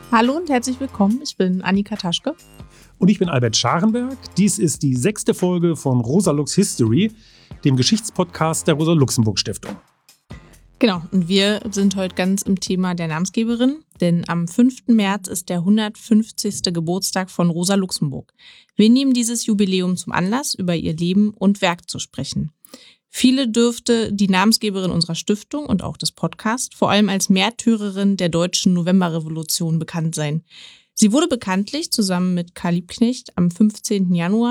Hallo und herzlich willkommen, ich bin Annika Taschke. Und ich bin Albert Scharenberg. Dies ist die 6. Folge von Rosa Lux History, dem Geschichtspodcast der Rosa-Luxemburg-Stiftung. Genau, und wir sind heute ganz im Thema der Namensgeberin, denn am 5. März ist der 150. Geburtstag von Rosa Luxemburg. Wir nehmen dieses Jubiläum zum Anlass, über ihr Leben und Werk zu sprechen. Viele dürfte die Namensgeberin unserer Stiftung und auch des Podcasts vor allem als Märtyrerin der deutschen Novemberrevolution bekannt sein. Sie wurde bekanntlich zusammen mit Karl Liebknecht am 15. Januar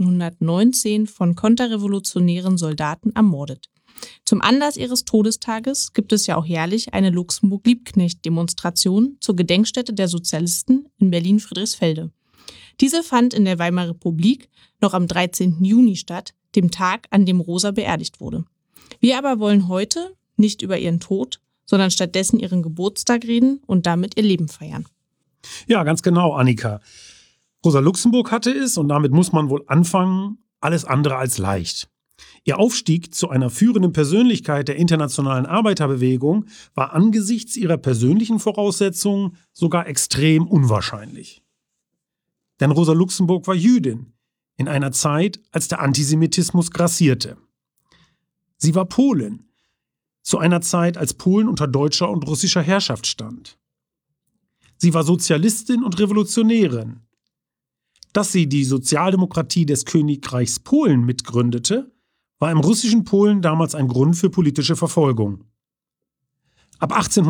1919 von konterrevolutionären Soldaten ermordet. Zum Anlass ihres Todestages gibt es ja auch jährlich eine Luxemburg-Liebknecht-Demonstration zur Gedenkstätte der Sozialisten in Berlin-Friedrichsfelde. Diese fand in der Weimarer Republik noch am 13. Juni statt, dem Tag, an dem Rosa beerdigt wurde. Wir aber wollen heute nicht über ihren Tod, sondern stattdessen ihren Geburtstag reden und damit ihr Leben feiern. Ja, ganz genau, Annika. Rosa Luxemburg hatte es, und damit muss man wohl anfangen, alles andere als leicht. Ihr Aufstieg zu einer führenden Persönlichkeit der internationalen Arbeiterbewegung war angesichts ihrer persönlichen Voraussetzungen sogar extrem unwahrscheinlich. Denn Rosa Luxemburg war Jüdin, in einer Zeit, als der Antisemitismus grassierte. Sie war Polin, zu einer Zeit, als Polen unter deutscher und russischer Herrschaft stand. Sie war Sozialistin und Revolutionärin. Dass sie die Sozialdemokratie des Königreichs Polen mitgründete, war im russischen Polen damals ein Grund für politische Verfolgung. Ab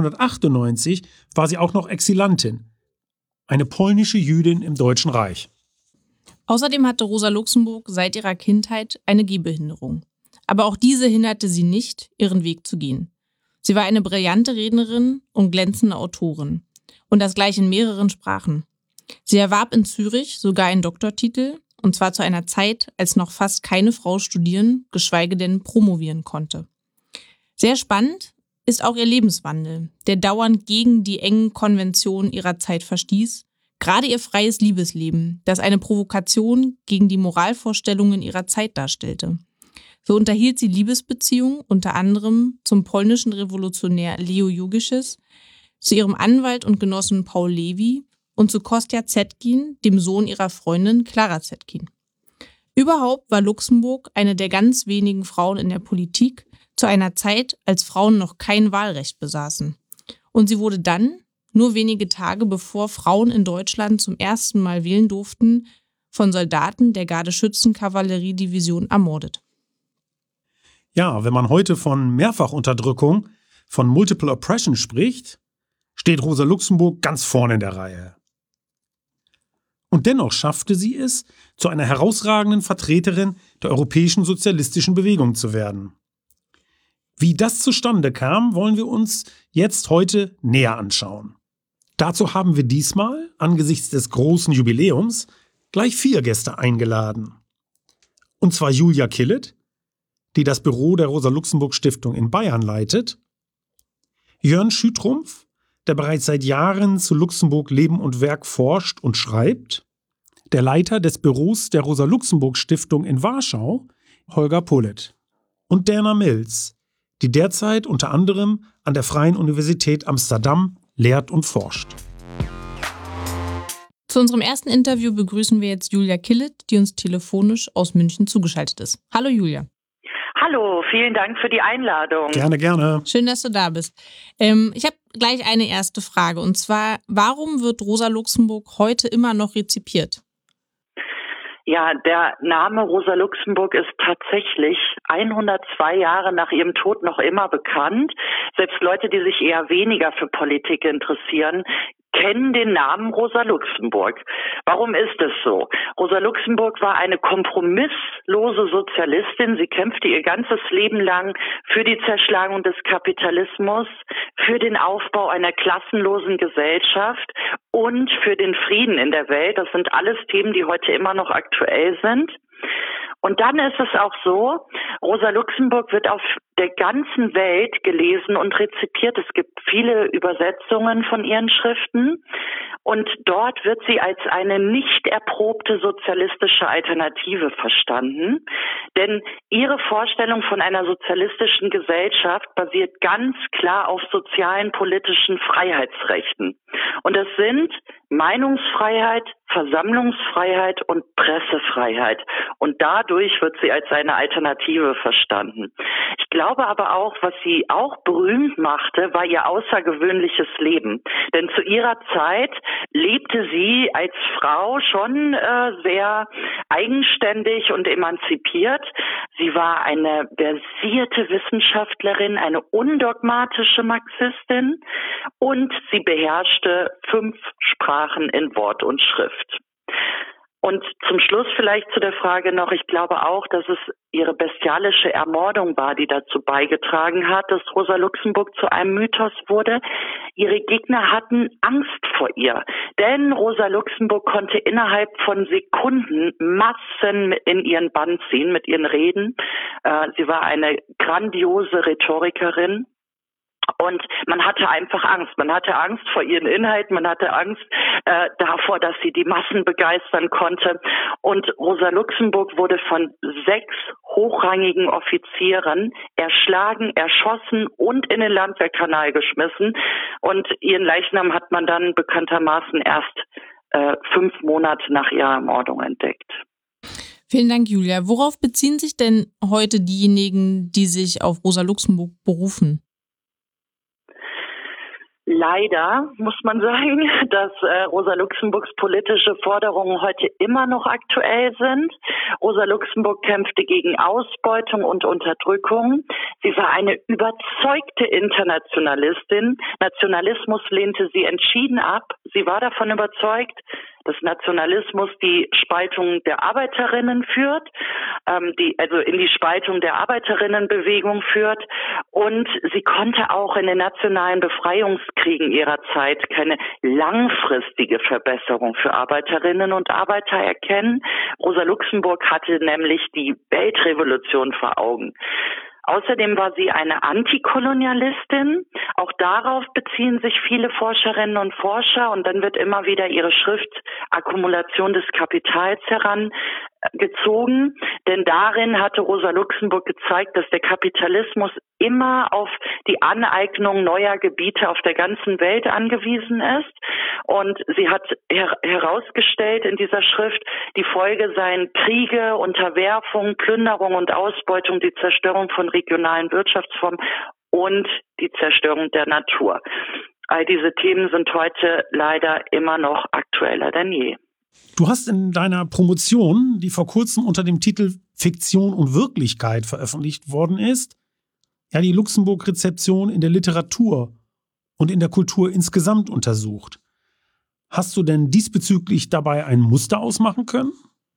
1898 war sie auch noch Exilantin, eine polnische Jüdin im Deutschen Reich. Außerdem hatte Rosa Luxemburg seit ihrer Kindheit eine Gehbehinderung. Aber auch diese hinderte sie nicht, ihren Weg zu gehen. Sie war eine brillante Rednerin und glänzende Autorin. Und das gleich in mehreren Sprachen. Sie erwarb in Zürich sogar einen Doktortitel, und zwar zu einer Zeit, als noch fast keine Frau studieren, geschweige denn promovieren konnte. Sehr spannend ist auch ihr Lebenswandel, der dauernd gegen die engen Konventionen ihrer Zeit verstieß. Gerade ihr freies Liebesleben, das eine Provokation gegen die Moralvorstellungen ihrer Zeit darstellte. So unterhielt sie Liebesbeziehungen unter anderem zum polnischen Revolutionär Leo Jugischis, zu ihrem Anwalt und Genossen Paul Levi und zu Kostja Zetkin, dem Sohn ihrer Freundin Klara Zetkin. Überhaupt war Luxemburg eine der ganz wenigen Frauen in der Politik zu einer Zeit, als Frauen noch kein Wahlrecht besaßen. Und sie wurde dann, nur wenige Tage bevor Frauen in Deutschland zum ersten Mal wählen durften, von Soldaten der Gardeschützen-Kavalleriedivision ermordet. Ja, wenn man heute von Mehrfachunterdrückung, von Multiple Oppression spricht, steht Rosa Luxemburg ganz vorne in der Reihe. Und dennoch schaffte sie es, zu einer herausragenden Vertreterin der europäischen sozialistischen Bewegung zu werden. Wie das zustande kam, wollen wir uns jetzt heute näher anschauen. Dazu haben wir diesmal, angesichts des großen Jubiläums, gleich 4 Gäste eingeladen. Und zwar Julia Killet, die das Büro der Rosa-Luxemburg-Stiftung in Bayern leitet, Jörn Schütrumpf, der bereits seit Jahren zu Luxemburg Leben und Werk forscht und schreibt, der Leiter des Büros der Rosa-Luxemburg-Stiftung in Warschau, Holger Pollet, und Dana Mills, die derzeit unter anderem an der Freien Universität Amsterdam lehrt und forscht. Zu unserem ersten Interview begrüßen wir jetzt Julia Killet, die uns telefonisch aus München zugeschaltet ist. Hallo Julia. Hallo, vielen Dank für die Einladung. Gerne, gerne. Schön, dass du da bist. Ich habe gleich eine erste Frage, und zwar, warum wird Rosa Luxemburg heute immer noch rezipiert? Ja, der Name Rosa Luxemburg ist tatsächlich 102 Jahre nach ihrem Tod noch immer bekannt. Selbst Leute, die sich eher weniger für Politik interessieren, kennen den Namen Rosa Luxemburg. Warum ist es so? Rosa Luxemburg war eine kompromisslose Sozialistin. Sie kämpfte ihr ganzes Leben lang für die Zerschlagung des Kapitalismus, für den Aufbau einer klassenlosen Gesellschaft und für den Frieden in der Welt. Das sind alles Themen, die heute immer noch aktuell sind. Und dann ist es auch so, Rosa Luxemburg wird auf der ganzen Welt gelesen und rezipiert. Es gibt viele Übersetzungen von ihren Schriften. Und dort wird sie als eine nicht erprobte sozialistische Alternative verstanden. Denn ihre Vorstellung von einer sozialistischen Gesellschaft basiert ganz klar auf sozialen, politischen Freiheitsrechten. Und das sind Meinungsfreiheit, Versammlungsfreiheit und Pressefreiheit. Und dadurch wird sie als eine Alternative verstanden. Ich glaube aber auch, was sie auch berühmt machte, war ihr außergewöhnliches Leben. Denn zu ihrer Zeit lebte sie als Frau schon sehr eigenständig und emanzipiert. Sie war eine versierte Wissenschaftlerin, eine undogmatische Marxistin und sie beherrschte 5 Sprachen in Wort und Schrift. Und zum Schluss vielleicht zu der Frage noch, ich glaube auch, dass es ihre bestialische Ermordung war, die dazu beigetragen hat, dass Rosa Luxemburg zu einem Mythos wurde. Ihre Gegner hatten Angst vor ihr, denn Rosa Luxemburg konnte innerhalb von Sekunden Massen in ihren Bann ziehen mit ihren Reden. Sie war eine grandiose Rhetorikerin. Und man hatte einfach Angst. Man hatte Angst vor ihren Inhalten, man hatte Angst davor, dass sie die Massen begeistern konnte. Und Rosa Luxemburg wurde von 6 hochrangigen Offizieren erschlagen, erschossen und in den Landwehrkanal geschmissen. Und ihren Leichnam hat man dann bekanntermaßen erst 5 Monate nach ihrer Ermordung entdeckt. Vielen Dank, Julia. Worauf beziehen sich denn heute diejenigen, die sich auf Rosa Luxemburg berufen? Leider muss man sagen, dass Rosa Luxemburgs politische Forderungen heute immer noch aktuell sind. Rosa Luxemburg kämpfte gegen Ausbeutung und Unterdrückung. Sie war eine überzeugte Internationalistin. Nationalismus lehnte sie entschieden ab. Sie war davon überzeugt, dass Nationalismus die Spaltung der Arbeiterinnen führt, also in die Spaltung der Arbeiterinnenbewegung führt. Und sie konnte auch in den nationalen Befreiungskriegen ihrer Zeit keine langfristige Verbesserung für Arbeiterinnen und Arbeiter erkennen. Rosa Luxemburg hatte nämlich die Weltrevolution vor Augen. Außerdem war sie eine Antikolonialistin. Auch darauf beziehen sich viele Forscherinnen und Forscher. Und dann wird immer wieder ihre Schrift Akkumulation des Kapitals herangezogen. Denn darin hatte Rosa Luxemburg gezeigt, dass der Kapitalismus immer auf die Aneignung neuer Gebiete auf der ganzen Welt angewiesen ist. Und sie hat herausgestellt in dieser Schrift, die Folge seien Kriege, Unterwerfung, Plünderung und Ausbeutung, die Zerstörung von regionalen Wirtschaftsformen und die Zerstörung der Natur. All diese Themen sind heute leider immer noch aktueller denn je. Du hast in deiner Promotion, die vor kurzem unter dem Titel Fiktion und Wirklichkeit veröffentlicht worden ist, ja die Luxemburg-Rezeption in der Literatur und in der Kultur insgesamt untersucht. Hast du denn diesbezüglich dabei ein Muster ausmachen können?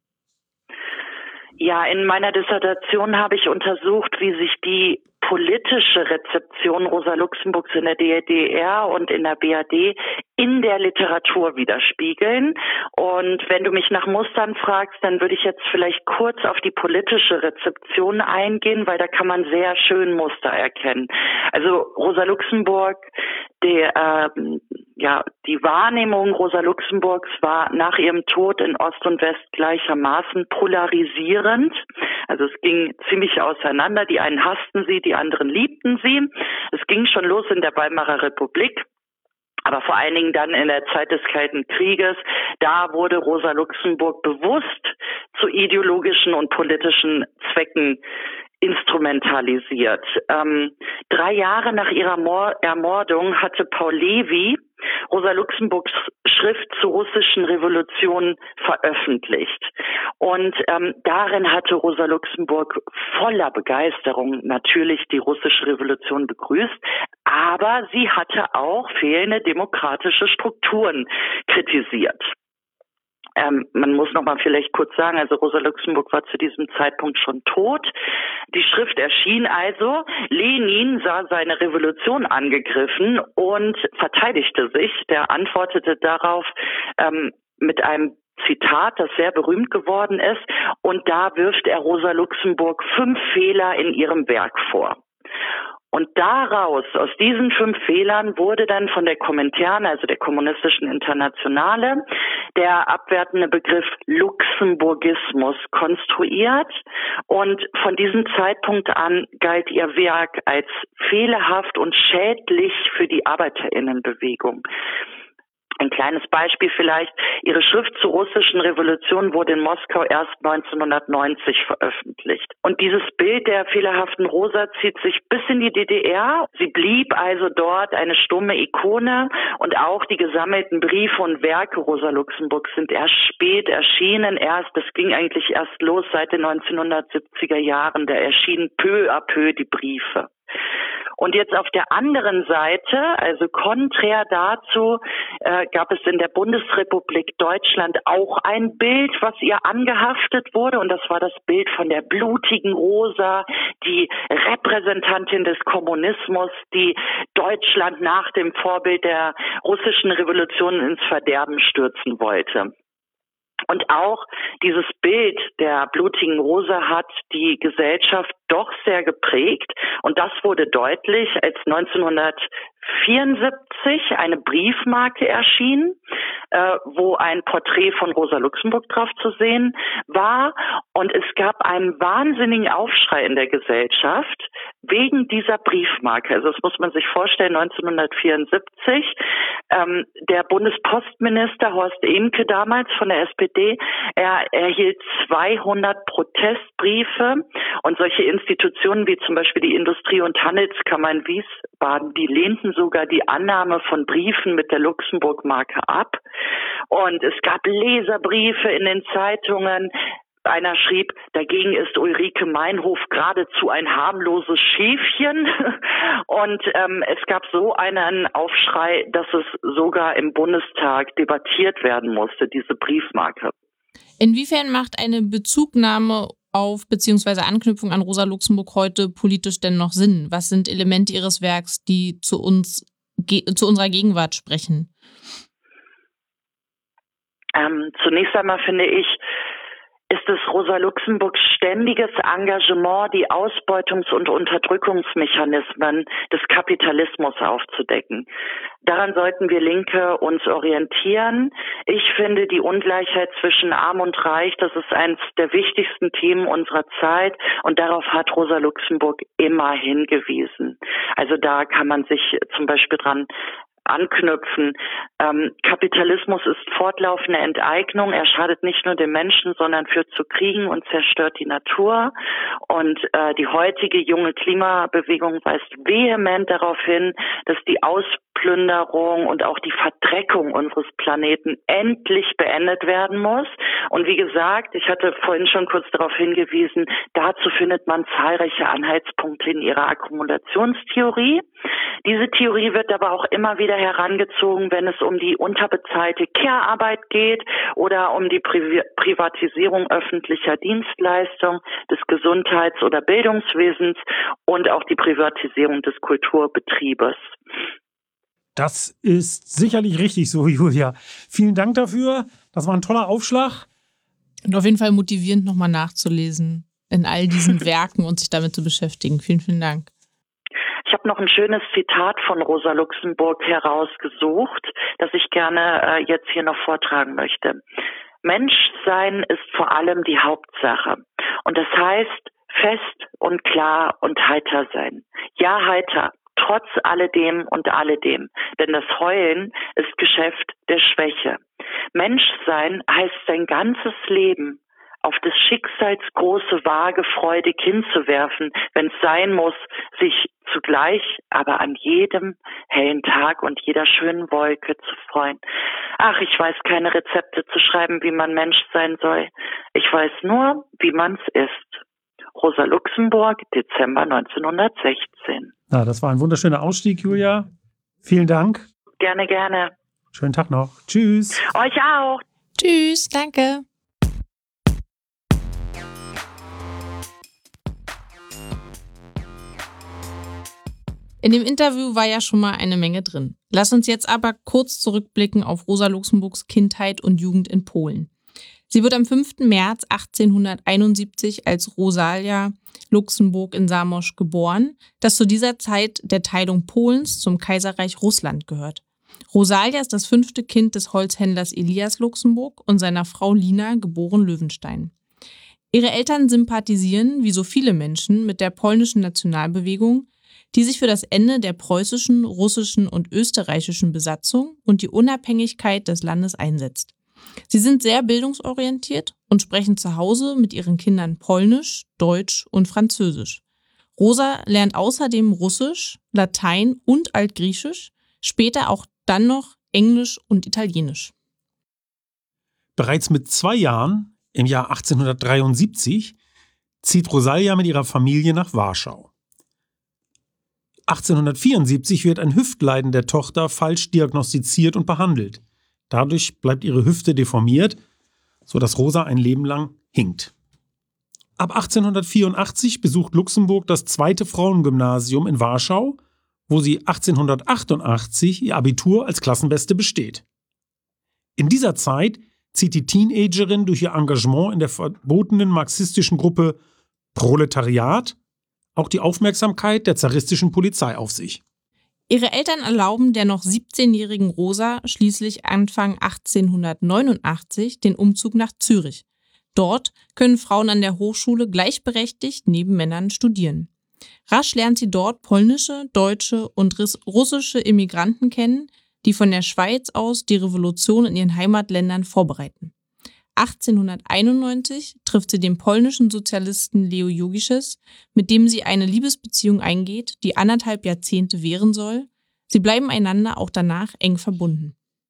Ja, in meiner Dissertation habe ich untersucht, wie sich die politische Rezeption Rosa Luxemburgs in der DDR und in der BRD in der Literatur widerspiegeln. Und wenn du mich nach Mustern fragst, dann würde ich jetzt vielleicht kurz auf die politische Rezeption eingehen, weil da kann man sehr schön Muster erkennen. Also Rosa Luxemburg, die Wahrnehmung Rosa Luxemburgs war nach ihrem Tod in Ost und West gleichermaßen polarisierend. Also es ging ziemlich auseinander. Die einen hassten sie, die anderen liebten sie. Es ging schon los in der Weimarer Republik. Aber vor allen Dingen dann in der Zeit des Kalten Krieges, da wurde Rosa Luxemburg bewusst zu ideologischen und politischen Zwecken instrumentalisiert. 3 Jahre nach ihrer Ermordung hatte Paul Levi Rosa Luxemburgs Schrift zur russischen Revolution veröffentlicht. Und darin hatte Rosa Luxemburg voller Begeisterung natürlich die russische Revolution begrüßt, aber sie hatte auch fehlende demokratische Strukturen kritisiert. Man muss noch mal vielleicht kurz sagen, also Rosa Luxemburg war zu diesem Zeitpunkt schon tot. Die Schrift erschien also. Lenin sah seine Revolution angegriffen und verteidigte sich. Der antwortete darauf mit einem Zitat, das sehr berühmt geworden ist. Und da wirft er Rosa Luxemburg 5 Fehler in ihrem Werk vor. Und daraus, aus diesen 5 Fehlern, wurde dann von der Komintern, also der Kommunistischen Internationale, der abwertende Begriff Luxemburgismus konstruiert. Und von diesem Zeitpunkt an galt ihr Werk als fehlerhaft und schädlich für die ArbeiterInnenbewegung. Ein kleines Beispiel vielleicht. Ihre Schrift zur russischen Revolution wurde in Moskau erst 1990 veröffentlicht. Und dieses Bild der fehlerhaften Rosa zieht sich bis in die DDR. Sie blieb also dort eine stumme Ikone und auch die gesammelten Briefe und Werke Rosa Luxemburg sind erst spät erschienen. Das ging eigentlich erst los seit den 1970er Jahren. Da erschienen peu à peu die Briefe. Und jetzt auf der anderen Seite, also konträr dazu, gab es in der Bundesrepublik Deutschland auch ein Bild, was ihr angehaftet wurde. Und das war das Bild von der blutigen Rosa, die Repräsentantin des Kommunismus, die Deutschland nach dem Vorbild der russischen Revolution ins Verderben stürzen wollte. Und auch dieses Bild der blutigen Rosa hat die Gesellschaft doch sehr geprägt. Und das wurde deutlich, als 1974 eine Briefmarke erschien, wo ein Porträt von Rosa Luxemburg drauf zu sehen war. Und es gab einen wahnsinnigen Aufschrei in der Gesellschaft wegen dieser Briefmarke. Also das muss man sich vorstellen, 1974. Der Bundespostminister Horst Ehmke damals von der SPD, er erhielt 200 Protestbriefe und solche Institutionen wie zum Beispiel die Industrie- und Handelskammer in Wiesbaden, die lehnten sogar die Annahme von Briefen mit der Luxemburg-Marke ab. Und es gab Leserbriefe in den Zeitungen. Einer schrieb, dagegen ist Ulrike Meinhof geradezu ein harmloses Schäfchen. Und es gab so einen Aufschrei, dass es sogar im Bundestag debattiert werden musste, diese Briefmarke. Inwiefern macht eine Bezugnahme auf bzw. Anknüpfung an Rosa Luxemburg heute politisch denn noch Sinn? Was sind Elemente ihres Werks, die zu unserer Gegenwart sprechen? Zunächst einmal finde ich, ist es Rosa Luxemburgs ständiges Engagement, die Ausbeutungs- und Unterdrückungsmechanismen des Kapitalismus aufzudecken. Daran sollten wir Linke uns orientieren. Ich finde die Ungleichheit zwischen Arm und Reich, das ist eines der wichtigsten Themen unserer Zeit und darauf hat Rosa Luxemburg immer hingewiesen. Also da kann man sich zum Beispiel dran anknüpfen. Kapitalismus ist fortlaufende Enteignung. Er schadet nicht nur dem Menschen, sondern führt zu Kriegen und zerstört die Natur. Und die heutige junge Klimabewegung weist vehement darauf hin, dass die Ausplünderung und auch die Verdreckung unseres Planeten endlich beendet werden muss. Und wie gesagt, ich hatte vorhin schon kurz darauf hingewiesen, dazu findet man zahlreiche Anhaltspunkte in ihrer Akkumulationstheorie. Diese Theorie wird aber auch immer wieder herangezogen, wenn es um die unterbezahlte Care-Arbeit geht oder um die Privatisierung öffentlicher Dienstleistungen, des Gesundheits- oder Bildungswesens und auch die Privatisierung des Kulturbetriebes. Das ist sicherlich richtig so, Julia. Vielen Dank dafür. Das war ein toller Aufschlag. Und auf jeden Fall motivierend, nochmal nachzulesen in all diesen Werken und sich damit zu beschäftigen. Vielen, vielen Dank. Ich habe noch ein schönes Zitat von Rosa Luxemburg herausgesucht, das ich gerne jetzt hier noch vortragen möchte. Menschsein ist vor allem die Hauptsache. Und das heißt fest und klar und heiter sein. Ja, heiter, trotz alledem und alledem. Denn das Heulen ist Geschäft der Schwäche. Menschsein heißt sein ganzes Leben auf des Schicksals große Waage freudig hinzuwerfen, wenn es sein muss, sich zugleich aber an jedem hellen Tag und jeder schönen Wolke zu freuen. Ach, ich weiß keine Rezepte zu schreiben, wie man Mensch sein soll. Ich weiß nur, wie man's ist. Rosa Luxemburg, Dezember 1916. Na, das war ein wunderschöner Ausstieg, Julia. Vielen Dank. Gerne, gerne. Schönen Tag noch. Tschüss. Euch auch. Tschüss, danke. In dem Interview war ja schon mal eine Menge drin. Lass uns jetzt aber kurz zurückblicken auf Rosa Luxemburgs Kindheit und Jugend in Polen. Sie wird am 5. März 1871 als Rosalia Luxemburg in Zamość geboren, das zu dieser Zeit der Teilung Polens zum Kaiserreich Russland gehört. Rosalia ist das 5. Kind des Holzhändlers Elias Luxemburg und seiner Frau Lina, geboren Löwenstein. Ihre Eltern sympathisieren, wie so viele Menschen, mit der polnischen Nationalbewegung, die sich für das Ende der preußischen, russischen und österreichischen Besatzung und die Unabhängigkeit des Landes einsetzt. Sie sind sehr bildungsorientiert und sprechen zu Hause mit ihren Kindern Polnisch, Deutsch und Französisch. Rosa lernt außerdem Russisch, Latein und Altgriechisch, später auch dann noch Englisch und Italienisch. Bereits mit 2 Jahren, im Jahr 1873, zieht Rosalia mit ihrer Familie nach Warschau. 1874 wird ein Hüftleiden der Tochter falsch diagnostiziert und behandelt. Dadurch bleibt ihre Hüfte deformiert, sodass Rosa ein Leben lang hinkt. Ab 1884 besucht Luxemburg das 2. Frauengymnasium in Warschau, wo sie 1888 ihr Abitur als Klassenbeste besteht. In dieser Zeit zieht die Teenagerin durch ihr Engagement in der verbotenen marxistischen Gruppe Proletariat auch die Aufmerksamkeit der zaristischen Polizei auf sich. Ihre Eltern erlauben der noch 17-jährigen Rosa schließlich Anfang 1889 den Umzug nach Zürich. Dort können Frauen an der Hochschule gleichberechtigt neben Männern studieren. Rasch lernt sie dort polnische, deutsche und russische Immigranten kennen, die von der Schweiz aus die Revolution in ihren Heimatländern vorbereiten. 1891 trifft sie den polnischen Sozialisten Leo Jogiches, mit dem sie eine Liebesbeziehung eingeht, die 1,5 Jahrzehnte währen soll. Sie bleiben einander auch danach eng verbunden.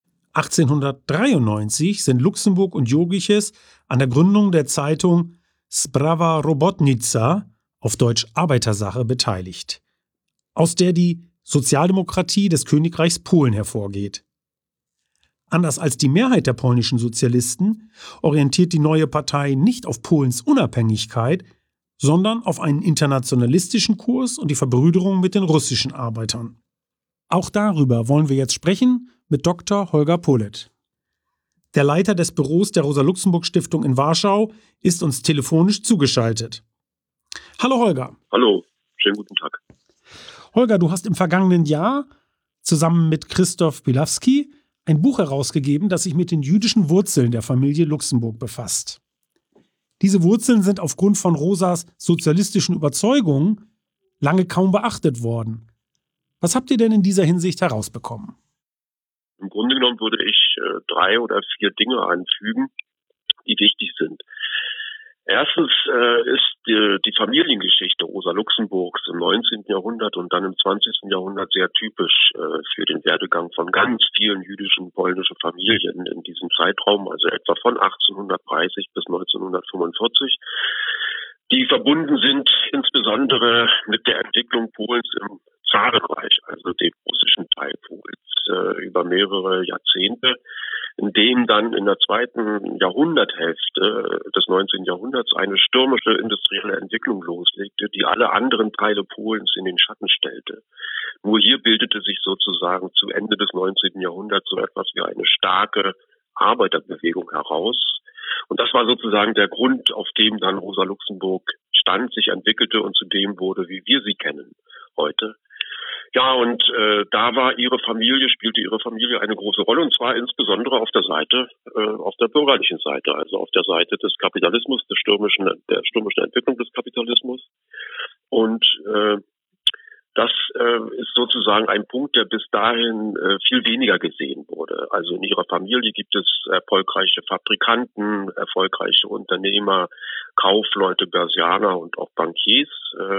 1893 sind Luxemburg und Jogiches an der Gründung der Zeitung Sprawa Robotnica, auf Deutsch Arbeitersache, beteiligt, aus der die Sozialdemokratie des Königreichs Polen hervorgeht. Anders als die Mehrheit der polnischen Sozialisten orientiert die neue Partei nicht auf Polens Unabhängigkeit, sondern auf einen internationalistischen Kurs und die Verbrüderung mit den russischen Arbeitern. Auch darüber wollen wir jetzt sprechen mit Dr. Holger Polet. Der Leiter des Büros der Rosa-Luxemburg-Stiftung in Warschau ist uns telefonisch zugeschaltet. Hallo Holger. Hallo, schönen guten Tag. Holger, du hast im vergangenen Jahr zusammen mit Christoph Bilawski ein Buch herausgegeben, das sich mit den jüdischen Wurzeln der Familie Luxemburg befasst. Diese Wurzeln sind aufgrund von Rosas sozialistischen Überzeugungen lange kaum beachtet worden. Was habt ihr denn in dieser Hinsicht herausbekommen? Im Grunde genommen würde ich 3 oder 4 Dinge anfügen, die wichtig sind. Erstens ist die Familiengeschichte Rosa Luxemburgs im 19. Jahrhundert und dann im 20. Jahrhundert sehr typisch für den Werdegang von ganz vielen jüdischen polnischen Familien in diesem Zeitraum, also etwa von 1830 bis 1945, die verbunden sind insbesondere mit der Entwicklung Polens im Zarenreich, also dem russischen Teil Polens, über mehrere Jahrzehnte, in dem dann in der zweiten Jahrhunderthälfte des 19. Jahrhunderts eine stürmische industrielle Entwicklung loslegte, die alle anderen Teile Polens in den Schatten stellte. Nur hier bildete sich sozusagen zu Ende des 19. Jahrhunderts so etwas wie eine starke Arbeiterbewegung heraus. Und das war sozusagen der Grund, auf dem dann Rosa Luxemburg stand, sich entwickelte und zu dem wurde, wie wir sie kennen heute. Ja, und spielte ihre Familie eine große Rolle, und zwar insbesondere auf der bürgerlichen Seite, also auf der Seite des Kapitalismus, der stürmischen Entwicklung des Kapitalismus. Und das ist sozusagen ein Punkt, der bis dahin viel weniger gesehen wurde. Also in ihrer Familie gibt es erfolgreiche Fabrikanten, erfolgreiche Unternehmer, Kaufleute, Börsianer und auch Bankiers.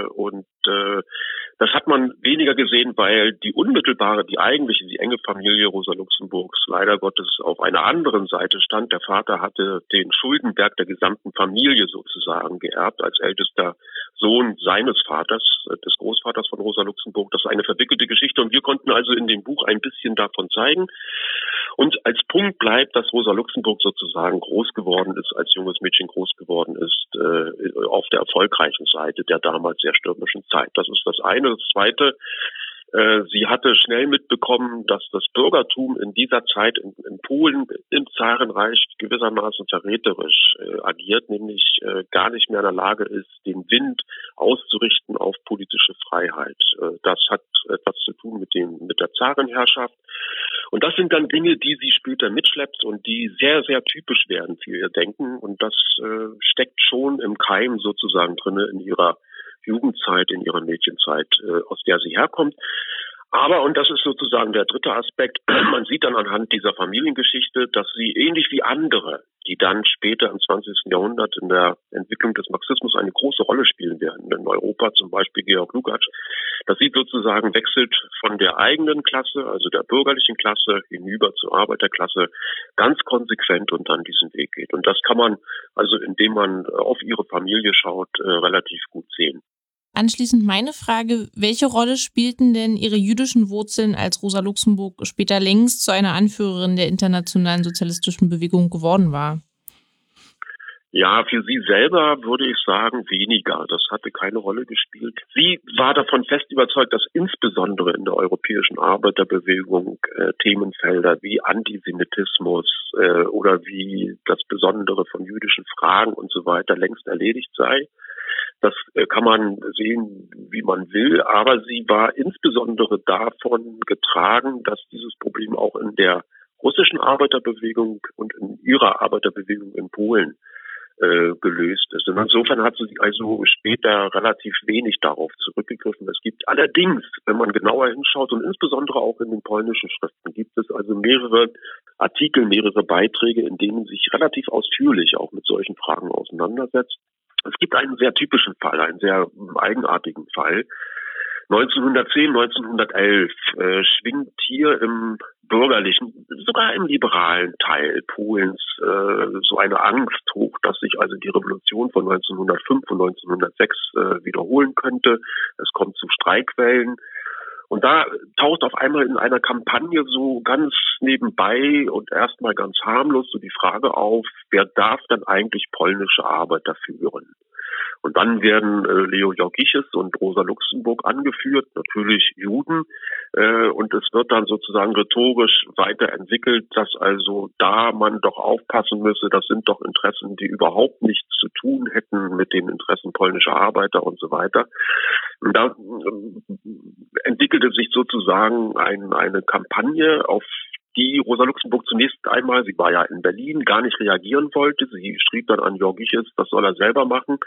Das hat man weniger gesehen, weil die enge Familie Rosa Luxemburgs leider Gottes auf einer anderen Seite stand. Der Vater hatte den Schuldenberg der gesamten Familie sozusagen geerbt als ältester Sohn seines Vaters, des Großvaters von Rosa Luxemburg. Das ist eine verwickelte Geschichte und wir konnten also in dem Buch ein bisschen davon zeigen. Und als Punkt bleibt, dass Rosa Luxemburg sozusagen groß geworden ist, als junges Mädchen groß geworden ist, auf der erfolgreichen Seite der damals sehr stürmischen Zeit. Das ist das eine. Das zweite, Sie hatte schnell mitbekommen, dass das Bürgertum in dieser Zeit in Polen im Zarenreich gewissermaßen verräterisch agiert, nämlich gar nicht mehr in der Lage ist, den Wind auszurichten auf politische Freiheit. Das hat etwas zu tun mit der Zarenherrschaft. Und das sind dann Dinge, die sie später mitschleppt und die sehr, sehr typisch werden für ihr Denken. Und das steckt schon im Keim sozusagen drinne in ihrer Jugendzeit, in ihrer Mädchenzeit, aus der sie herkommt. Aber, und das ist sozusagen der dritte Aspekt, man sieht dann anhand dieser Familiengeschichte, dass sie ähnlich wie andere, die dann später im 20. Jahrhundert in der Entwicklung des Marxismus eine große Rolle spielen werden. In Europa zum Beispiel Georg Lukács, dass sie sozusagen wechselt von der eigenen Klasse, also der bürgerlichen Klasse, hinüber zur Arbeiterklasse, ganz konsequent und dann diesen Weg geht. Und das kann man, also indem man auf ihre Familie schaut, relativ gut sehen. Anschließend meine Frage, welche Rolle spielten denn ihre jüdischen Wurzeln, als Rosa Luxemburg später längst zu einer Anführerin der internationalen sozialistischen Bewegung geworden war? Ja, für sie selber würde ich sagen, weniger. Das hatte keine Rolle gespielt. Sie war davon fest überzeugt, dass insbesondere in der europäischen Arbeiterbewegung Themenfelder wie Antisemitismus oder wie das Besondere von jüdischen Fragen und so weiter längst erledigt sei. Das kann man sehen, wie man will, aber sie war insbesondere davon getragen, dass dieses Problem auch in der russischen Arbeiterbewegung und in ihrer Arbeiterbewegung in Polen gelöst ist. Und insofern hat sie also später relativ wenig darauf zurückgegriffen. Es gibt allerdings, wenn man genauer hinschaut und insbesondere auch in den polnischen Schriften, gibt es also mehrere Artikel, mehrere Beiträge, in denen sich relativ ausführlich auch mit solchen Fragen auseinandersetzt. Es gibt einen sehr typischen Fall, einen sehr eigenartigen Fall. 1910, 1911 schwingt hier im bürgerlichen, sogar im liberalen Teil Polens so eine Angst hoch, dass sich also die Revolution von 1905 und 1906 wiederholen könnte. Es kommt zu Streikwellen. Und da taucht auf einmal in einer Kampagne so ganz nebenbei und erstmal ganz harmlos so die Frage auf, wer darf denn eigentlich polnische Arbeiter führen? Und dann werden Leo Jorgiches und Rosa Luxemburg angeführt, natürlich Juden. Und es wird dann sozusagen rhetorisch weiterentwickelt, dass also da man doch aufpassen müsse, das sind doch Interessen, die überhaupt nichts zu tun hätten mit den Interessen polnischer Arbeiter und so weiter. Und da entwickelte sich sozusagen eine Kampagne, auf die Rosa Luxemburg zunächst einmal, sie war ja in Berlin, gar nicht reagieren wollte. Sie schrieb dann an Jorgiches, das soll er selber machen.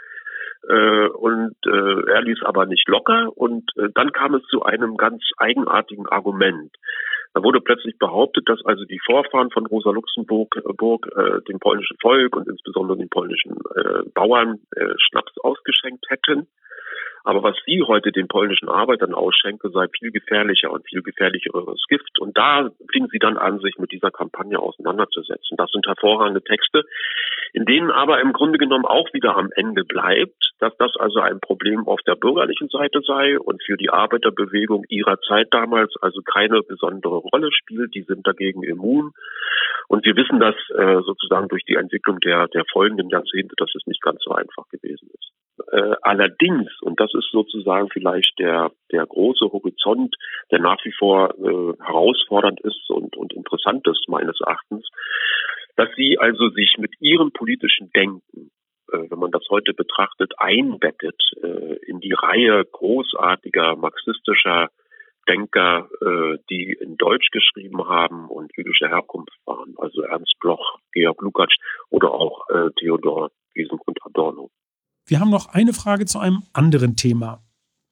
Und er ließ aber nicht locker. Und dann kam es zu einem ganz eigenartigen Argument. Da wurde plötzlich behauptet, dass also die Vorfahren von Rosa Luxemburg dem polnischen Volk und insbesondere den polnischen Bauern Schnaps ausgeschenkt hätten. Aber was sie heute den polnischen Arbeitern ausschenke, sei viel gefährlicher und viel gefährlicheres Gift. Und da fing sie dann an, sich mit dieser Kampagne auseinanderzusetzen. Das sind hervorragende Texte, in denen aber im Grunde genommen auch wieder am Ende bleibt, dass das also ein Problem auf der bürgerlichen Seite sei und für die Arbeiterbewegung ihrer Zeit damals also keine besondere Rolle spielt. Die sind dagegen immun. Und wir wissen das sozusagen durch die Entwicklung der folgenden Jahrzehnte, dass es nicht ganz so einfach gewesen ist. Allerdings, und das ist sozusagen vielleicht der große Horizont, der nach wie vor herausfordernd ist und interessant ist meines Erachtens, dass sie also sich mit ihrem politischen Denken, wenn man das heute betrachtet, einbettet in die Reihe großartiger marxistischer Denker, die in Deutsch geschrieben haben und jüdischer Herkunft waren, also Ernst Bloch, Georg Lukács oder auch Theodor Wiesengrund Adorno. Wir haben noch eine Frage zu einem anderen Thema.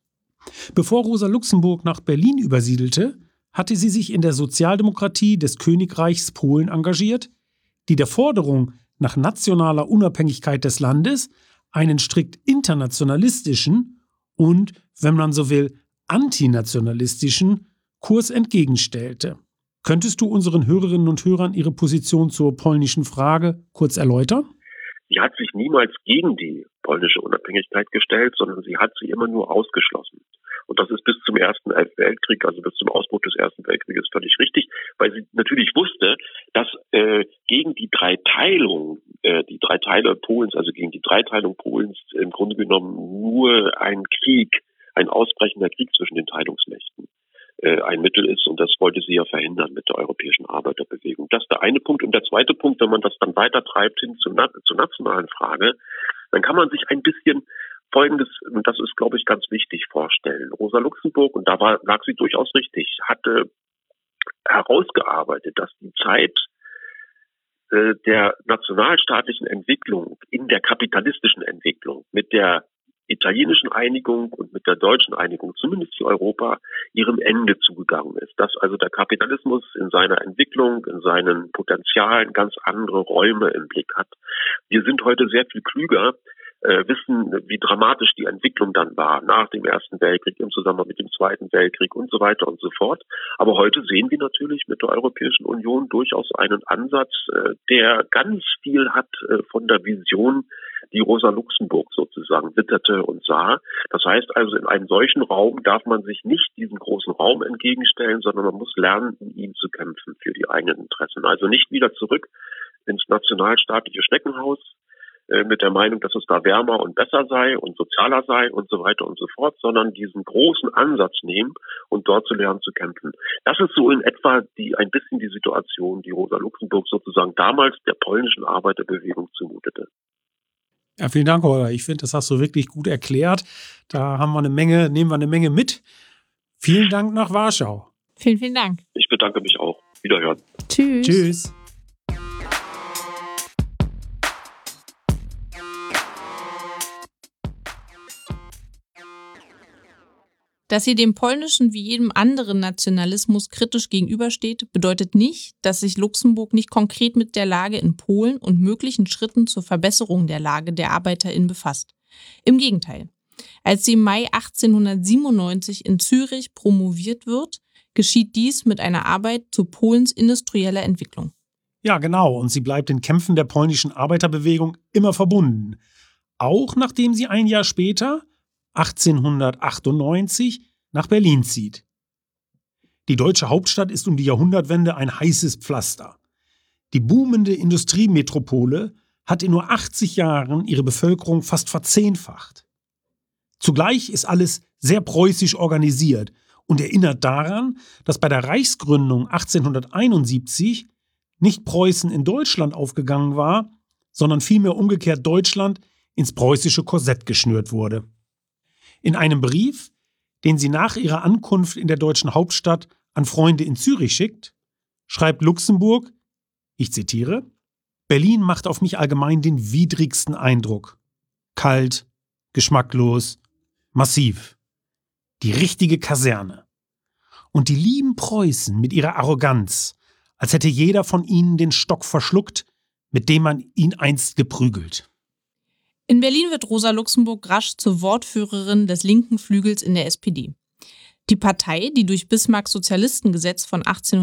Bevor Rosa Luxemburg nach Berlin übersiedelte, hatte sie sich in der Sozialdemokratie des Königreichs Polen engagiert, die der Forderung nach nationaler Unabhängigkeit des Landes einen strikt internationalistischen und, wenn man so will, antinationalistischen Kurs entgegenstellte. Könntest du unseren Hörerinnen und Hörern ihre Position zur polnischen Frage kurz erläutern? Sie hat sich niemals gegen die polnische Unabhängigkeit gestellt, sondern sie hat sie immer nur ausgeschlossen. Und das ist bis zum Ersten Weltkrieg, also bis zum Ausbruch des Ersten Weltkrieges völlig richtig, weil sie natürlich wusste, dass gegen die Dreiteilung Polens, also gegen die Dreiteilung Polens im Grunde genommen nur ein ausbrechender Krieg zwischen den Teilungsmächten ein Mittel ist. Und das wollte sie ja verhindern mit der europäischen Arbeiterbewegung. Das ist der eine Punkt. Und der zweite Punkt, wenn man das dann weiter treibt hin zur nationalen Frage, dann kann man sich ein bisschen Folgendes, und das ist, glaube ich, ganz wichtig, vorstellen. Rosa Luxemburg, und da lag sie durchaus richtig, hatte herausgearbeitet, dass die Zeit der nationalstaatlichen Entwicklung in der kapitalistischen Entwicklung mit der italienischen Einigung und mit der deutschen Einigung, zumindest für Europa, ihrem Ende zugegangen ist. Dass also der Kapitalismus in seiner Entwicklung, in seinen Potenzialen ganz andere Räume im Blick hat. Wir sind heute sehr viel klüger, wissen, wie dramatisch die Entwicklung dann war nach dem Ersten Weltkrieg, im Zusammenhang mit dem Zweiten Weltkrieg und so weiter und so fort. Aber heute sehen wir natürlich mit der Europäischen Union durchaus einen Ansatz, der ganz viel hat von der Vision, die Rosa Luxemburg sozusagen witterte und sah. Das heißt also, in einem solchen Raum darf man sich nicht diesem großen Raum entgegenstellen, sondern man muss lernen, in ihm zu kämpfen für die eigenen Interessen. Also nicht wieder zurück ins nationalstaatliche Schneckenhaus, mit der Meinung, dass es da wärmer und besser sei und sozialer sei und so weiter und so fort, sondern diesen großen Ansatz nehmen und dort zu lernen zu kämpfen. Das ist so in etwa ein bisschen die Situation, die Rosa Luxemburg sozusagen damals der polnischen Arbeiterbewegung zumutete. Ja, vielen Dank, Holger. Ich finde, das hast du wirklich gut erklärt. Da nehmen wir eine Menge mit. Vielen Dank nach Warschau. Vielen, vielen Dank. Ich bedanke mich auch. Wiederhören. Tschüss. Tschüss. Dass sie dem polnischen wie jedem anderen Nationalismus kritisch gegenübersteht, bedeutet nicht, dass sich Luxemburg nicht konkret mit der Lage in Polen und möglichen Schritten zur Verbesserung der Lage der ArbeiterInnen befasst. Im Gegenteil. Als sie im Mai 1897 in Zürich promoviert wird, geschieht dies mit einer Arbeit zu Polens industrieller Entwicklung. Ja, genau. Und sie bleibt den Kämpfen der polnischen Arbeiterbewegung immer verbunden. Auch nachdem sie ein Jahr später 1898 nach Berlin zieht. Die deutsche Hauptstadt ist um die Jahrhundertwende ein heißes Pflaster. Die boomende Industriemetropole hat in nur 80 Jahren ihre Bevölkerung fast verzehnfacht. Zugleich ist alles sehr preußisch organisiert und erinnert daran, dass bei der Reichsgründung 1871 nicht Preußen in Deutschland aufgegangen war, sondern vielmehr umgekehrt Deutschland ins preußische Korsett geschnürt wurde. In einem Brief, den sie nach ihrer Ankunft in der deutschen Hauptstadt an Freunde in Zürich schickt, schreibt Luxemburg, ich zitiere, Berlin macht auf mich allgemein den widrigsten Eindruck. Kalt, geschmacklos, massiv. Die richtige Kaserne. Und die lieben Preußen mit ihrer Arroganz, als hätte jeder von ihnen den Stock verschluckt, mit dem man ihn einst geprügelt. In Berlin wird Rosa Luxemburg rasch zur Wortführerin des linken Flügels in der SPD. Die Partei, die durch Bismarcks Sozialistengesetz von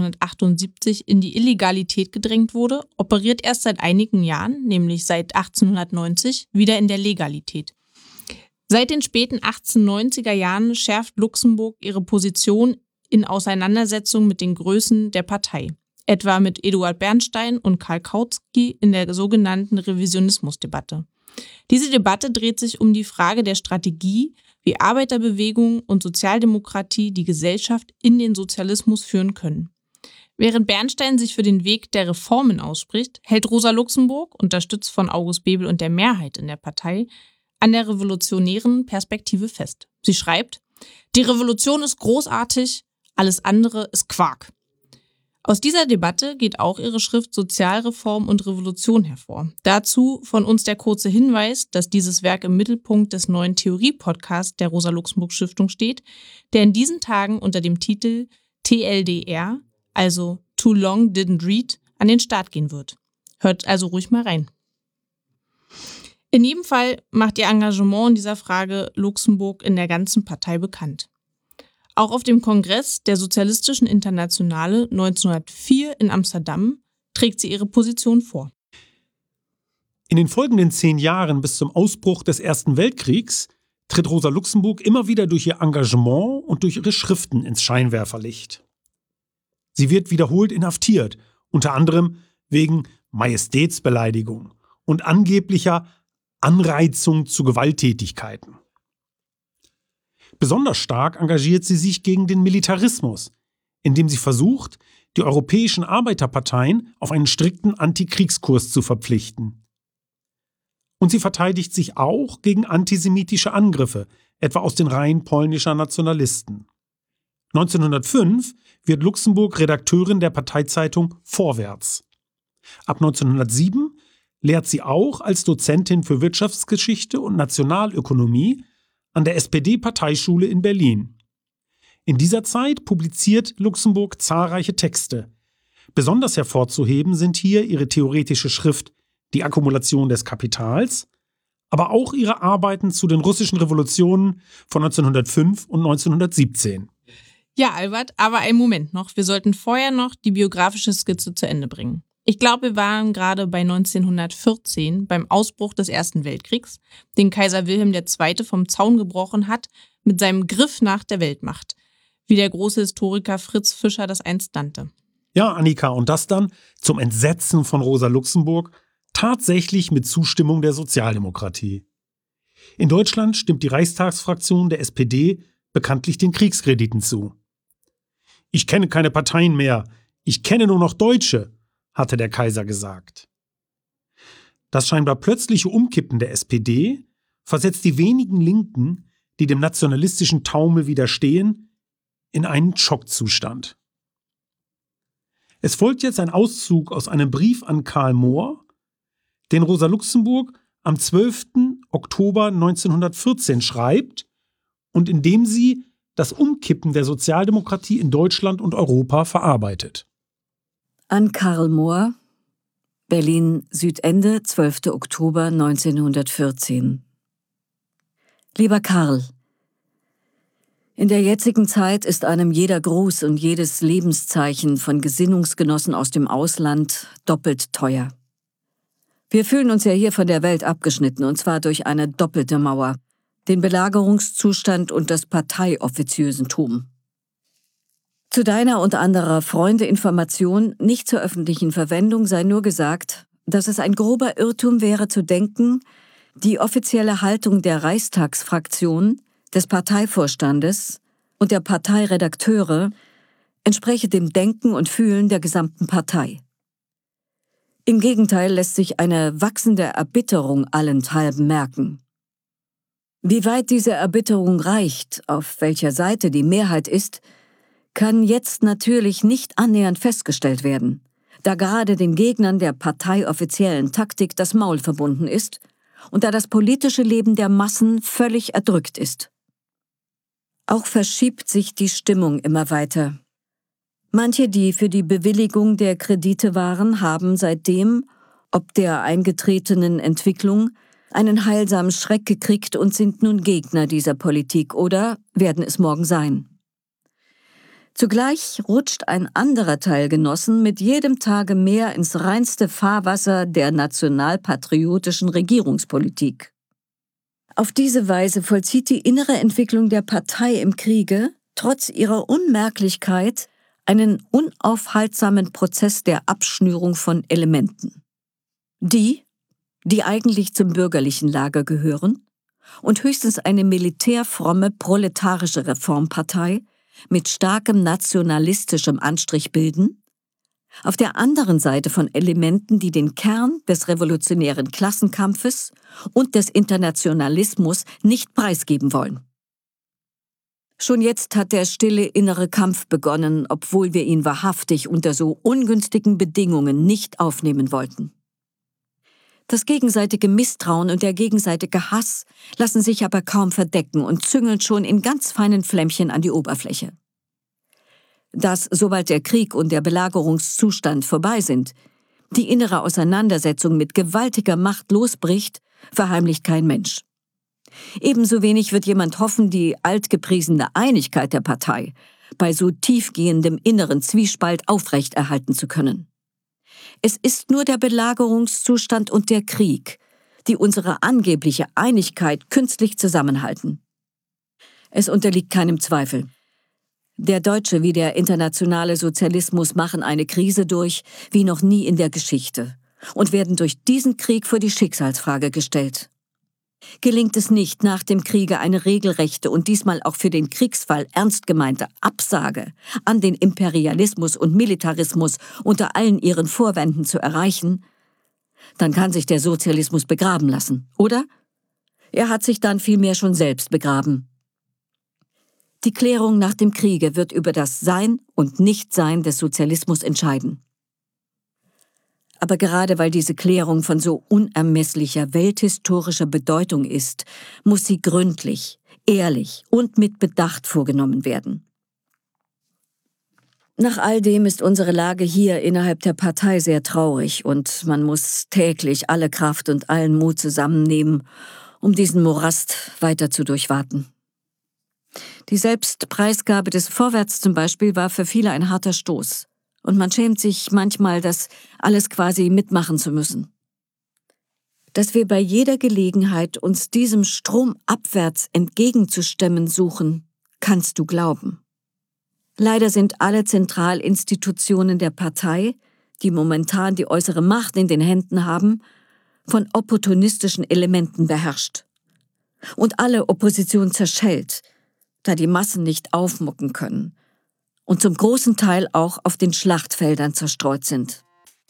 1878 in die Illegalität gedrängt wurde, operiert erst seit einigen Jahren, nämlich seit 1890, wieder in der Legalität. Seit den späten 1890er Jahren schärft Luxemburg ihre Position in Auseinandersetzung mit den Größen der Partei, etwa mit Eduard Bernstein und Karl Kautsky in der sogenannten Revisionismusdebatte. Diese Debatte dreht sich um die Frage der Strategie, wie Arbeiterbewegung und Sozialdemokratie die Gesellschaft in den Sozialismus führen können. Während Bernstein sich für den Weg der Reformen ausspricht, hält Rosa Luxemburg, unterstützt von August Bebel und der Mehrheit in der Partei, an der revolutionären Perspektive fest. Sie schreibt, die Revolution ist großartig, alles andere ist Quark. Aus dieser Debatte geht auch ihre Schrift Sozialreform und Revolution hervor. Dazu von uns der kurze Hinweis, dass dieses Werk im Mittelpunkt des neuen Theorie-Podcasts der Rosa-Luxemburg-Stiftung steht, der in diesen Tagen unter dem Titel TLDR, also Too Long Didn't Read, an den Start gehen wird. Hört also ruhig mal rein. In jedem Fall macht ihr Engagement in dieser Frage Luxemburg in der ganzen Partei bekannt. Auch auf dem Kongress der Sozialistischen Internationale 1904 in Amsterdam trägt sie ihre Position vor. In den folgenden 10 Jahren bis zum Ausbruch des Ersten Weltkriegs tritt Rosa Luxemburg immer wieder durch ihr Engagement und durch ihre Schriften ins Scheinwerferlicht. Sie wird wiederholt inhaftiert, unter anderem wegen Majestätsbeleidigung und angeblicher Anreizung zu Gewalttätigkeiten. Besonders stark engagiert sie sich gegen den Militarismus, indem sie versucht, die europäischen Arbeiterparteien auf einen strikten Antikriegskurs zu verpflichten. Und sie verteidigt sich auch gegen antisemitische Angriffe, etwa aus den Reihen polnischer Nationalisten. 1905 wird Luxemburg Redakteurin der Parteizeitung Vorwärts. Ab 1907 lehrt sie auch als Dozentin für Wirtschaftsgeschichte und Nationalökonomie an der SPD-Parteischule in Berlin. In dieser Zeit publiziert Luxemburg zahlreiche Texte. Besonders hervorzuheben sind hier ihre theoretische Schrift Die Akkumulation des Kapitals, aber auch ihre Arbeiten zu den russischen Revolutionen von 1905 und 1917. Ja, Albert, aber einen Moment noch. Wir sollten vorher noch die biografische Skizze zu Ende bringen. Ich glaube, wir waren gerade bei 1914, beim Ausbruch des Ersten Weltkriegs, den Kaiser Wilhelm II. Vom Zaun gebrochen hat mit seinem Griff nach der Weltmacht, wie der große Historiker Fritz Fischer das einst nannte. Ja, Annika, und das dann zum Entsetzen von Rosa Luxemburg tatsächlich mit Zustimmung der Sozialdemokratie. In Deutschland stimmt die Reichstagsfraktion der SPD bekanntlich den Kriegskrediten zu. Ich kenne keine Parteien mehr, ich kenne nur noch Deutsche, hatte der Kaiser gesagt. Das scheinbar plötzliche Umkippen der SPD versetzt die wenigen Linken, die dem nationalistischen Taumel widerstehen, in einen Schockzustand. Es folgt jetzt ein Auszug aus einem Brief an Karl Mohr, den Rosa Luxemburg am 12. Oktober 1914 schreibt und in dem sie das Umkippen der Sozialdemokratie in Deutschland und Europa verarbeitet. An Karl Mohr, Berlin Südende, 12. Oktober 1914. Lieber Karl, in der jetzigen Zeit ist einem jeder Gruß und jedes Lebenszeichen von Gesinnungsgenossen aus dem Ausland doppelt teuer. Wir fühlen uns ja hier von der Welt abgeschnitten, und zwar durch eine doppelte Mauer, den Belagerungszustand und das Parteioffiziösentum. Zu deiner und anderer Freunde Information, nicht zur öffentlichen Verwendung, sei nur gesagt, dass es ein grober Irrtum wäre zu denken, die offizielle Haltung der Reichstagsfraktion, des Parteivorstandes und der Parteiredakteure entspreche dem Denken und Fühlen der gesamten Partei. Im Gegenteil lässt sich eine wachsende Erbitterung allenthalben merken. Wie weit diese Erbitterung reicht, auf welcher Seite die Mehrheit ist, kann jetzt natürlich nicht annähernd festgestellt werden, da gerade den Gegnern der parteioffiziellen Taktik das Maul verbunden ist und da das politische Leben der Massen völlig erdrückt ist. Auch verschiebt sich die Stimmung immer weiter. Manche, die für die Bewilligung der Kredite waren, haben seitdem, ob der eingetretenen Entwicklung, einen heilsamen Schreck gekriegt und sind nun Gegner dieser Politik oder werden es morgen sein. Zugleich rutscht ein anderer Teil Genossen mit jedem Tage mehr ins reinste Fahrwasser der nationalpatriotischen Regierungspolitik. Auf diese Weise vollzieht die innere Entwicklung der Partei im Kriege, trotz ihrer Unmerklichkeit, einen unaufhaltsamen Prozess der Abschnürung von Elementen. Die eigentlich zum bürgerlichen Lager gehören und höchstens eine militärfromme proletarische Reformpartei mit starkem nationalistischem Anstrich bilden, auf der anderen Seite von Elementen, die den Kern des revolutionären Klassenkampfes und des Internationalismus nicht preisgeben wollen. Schon jetzt hat der stille innere Kampf begonnen, obwohl wir ihn wahrhaftig unter so ungünstigen Bedingungen nicht aufnehmen wollten. Das gegenseitige Misstrauen und der gegenseitige Hass lassen sich aber kaum verdecken und züngeln schon in ganz feinen Flämmchen an die Oberfläche. Dass, sobald der Krieg und der Belagerungszustand vorbei sind, die innere Auseinandersetzung mit gewaltiger Macht losbricht, verheimlicht kein Mensch. Ebenso wenig wird jemand hoffen, die altgepriesene Einigkeit der Partei bei so tiefgehendem inneren Zwiespalt aufrechterhalten zu können. Es ist nur der Belagerungszustand und der Krieg, die unsere angebliche Einigkeit künstlich zusammenhalten. Es unterliegt keinem Zweifel. Der deutsche wie der internationale Sozialismus machen eine Krise durch, wie noch nie in der Geschichte, und werden durch diesen Krieg vor die Schicksalsfrage gestellt. Gelingt es nicht, nach dem Kriege eine regelrechte und diesmal auch für den Kriegsfall ernst gemeinte Absage an den Imperialismus und Militarismus unter allen ihren Vorwänden zu erreichen, dann kann sich der Sozialismus begraben lassen, oder? Er hat sich dann vielmehr schon selbst begraben. Die Klärung nach dem Kriege wird über das Sein und Nichtsein des Sozialismus entscheiden. Aber gerade weil diese Klärung von so unermesslicher welthistorischer Bedeutung ist, muss sie gründlich, ehrlich und mit Bedacht vorgenommen werden. Nach all dem ist unsere Lage hier innerhalb der Partei sehr traurig und man muss täglich alle Kraft und allen Mut zusammennehmen, um diesen Morast weiter zu durchwaten. Die Selbstpreisgabe des Vorwärts zum Beispiel war für viele ein harter Stoß. Und man schämt sich manchmal, das alles quasi mitmachen zu müssen. Dass wir bei jeder Gelegenheit uns diesem Strom abwärts entgegenzustemmen suchen, kannst du glauben. Leider sind alle Zentralinstitutionen der Partei, die momentan die äußere Macht in den Händen haben, von opportunistischen Elementen beherrscht. Und alle Opposition zerschellt, da die Massen nicht aufmucken können und zum großen Teil auch auf den Schlachtfeldern zerstreut sind.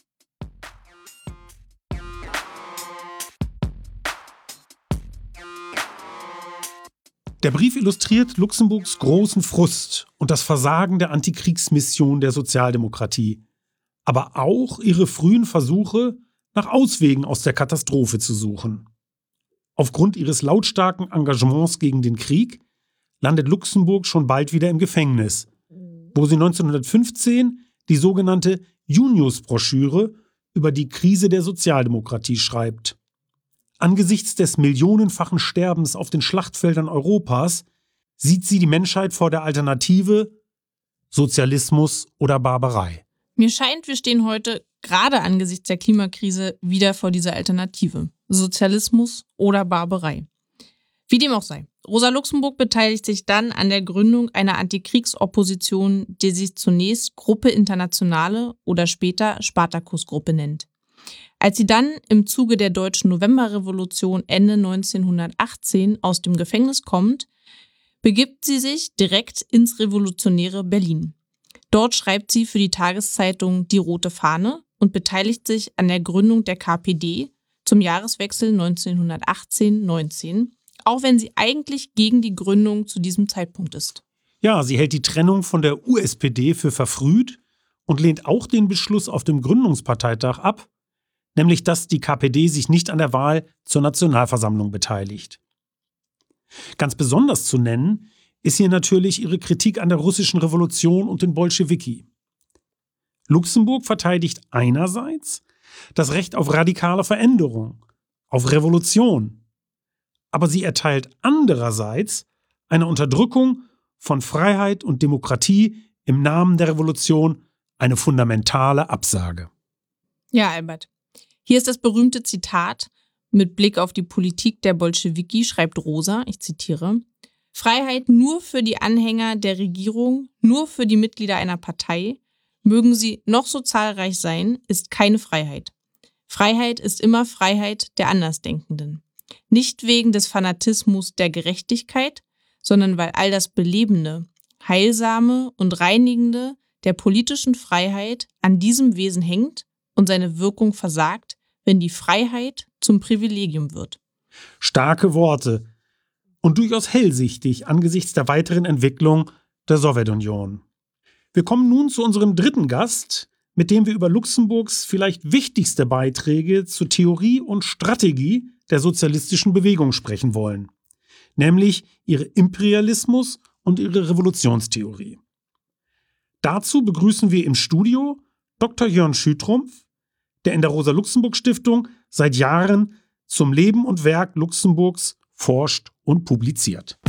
Der Brief illustriert Luxemburgs großen Frust und das Versagen der Antikriegsmission der Sozialdemokratie, aber auch ihre frühen Versuche, nach Auswegen aus der Katastrophe zu suchen. Aufgrund ihres lautstarken Engagements gegen den Krieg landet Luxemburg schon bald wieder im Gefängnis, wo sie 1915 die sogenannte Junius-Broschüre über die Krise der Sozialdemokratie schreibt. Angesichts des millionenfachen Sterbens auf den Schlachtfeldern Europas sieht sie die Menschheit vor der Alternative Sozialismus oder Barbarei. Mir scheint, wir stehen heute gerade angesichts der Klimakrise wieder vor dieser Alternative. Sozialismus oder Barbarei. Wie dem auch sei. Rosa Luxemburg beteiligt sich dann an der Gründung einer Antikriegsopposition, die sich zunächst Gruppe Internationale oder später Spartakusgruppe nennt. Als sie dann im Zuge der deutschen Novemberrevolution Ende 1918 aus dem Gefängnis kommt, begibt sie sich direkt ins revolutionäre Berlin. Dort schreibt sie für die Tageszeitung Die Rote Fahne und beteiligt sich an der Gründung der KPD zum Jahreswechsel 1918-19, auch wenn sie eigentlich gegen die Gründung zu diesem Zeitpunkt ist. Ja, sie hält die Trennung von der USPD für verfrüht und lehnt auch den Beschluss auf dem Gründungsparteitag ab, nämlich dass die KPD sich nicht an der Wahl zur Nationalversammlung beteiligt. Ganz besonders zu nennen ist hier natürlich ihre Kritik an der russischen Revolution und den Bolschewiki. Luxemburg verteidigt einerseits das Recht auf radikale Veränderung, auf Revolution, aber sie erteilt andererseits eine Unterdrückung von Freiheit und Demokratie im Namen der Revolution eine fundamentale Absage. Ja, Albert. Hier ist das berühmte Zitat: Mit Blick auf die Politik der Bolschewiki schreibt Rosa, ich zitiere: Freiheit nur für die Anhänger der Regierung, nur für die Mitglieder einer Partei, mögen sie noch so zahlreich sein, ist keine Freiheit. Freiheit ist immer Freiheit der Andersdenkenden. Nicht wegen des Fanatismus der Gerechtigkeit, sondern weil all das Belebende, Heilsame und Reinigende der politischen Freiheit an diesem Wesen hängt und seine Wirkung versagt, wenn die Freiheit zum Privilegium wird. Starke Worte und durchaus hellsichtig angesichts der weiteren Entwicklung der Sowjetunion. Wir kommen nun zu unserem dritten Gast, mit dem wir über Luxemburgs vielleicht wichtigste Beiträge zur Theorie und Strategie der sozialistischen Bewegung sprechen wollen, nämlich ihre Imperialismus und ihre Revolutionstheorie. Dazu begrüßen wir im Studio Dr. Jörn Schütrumpf, der in der Rosa-Luxemburg-Stiftung seit Jahren zum Leben und Werk Luxemburgs forscht und publiziert.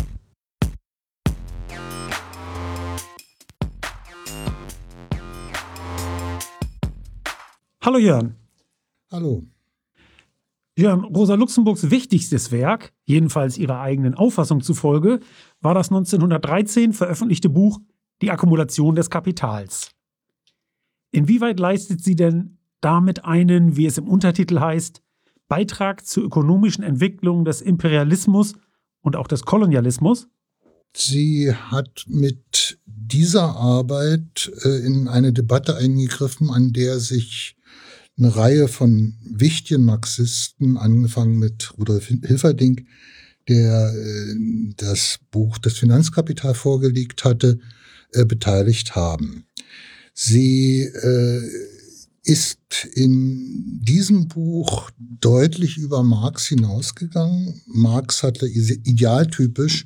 Hallo Jörn. Hallo. Jörn, Rosa Luxemburgs wichtigstes Werk, jedenfalls ihrer eigenen Auffassung zufolge, war das 1913 veröffentlichte Buch Die Akkumulation des Kapitals. Inwieweit leistet sie denn damit einen, wie es im Untertitel heißt, Beitrag zur ökonomischen Entwicklung des Imperialismus und auch des Kolonialismus? Sie hat mit dieser Arbeit in eine Debatte eingegriffen, an der sich eine Reihe von wichtigen Marxisten, angefangen mit Rudolf Hilferding, der das Buch Das Finanzkapital vorgelegt hatte, beteiligt haben. Sie ist in diesem Buch deutlich über Marx hinausgegangen. Marx hatte idealtypisch,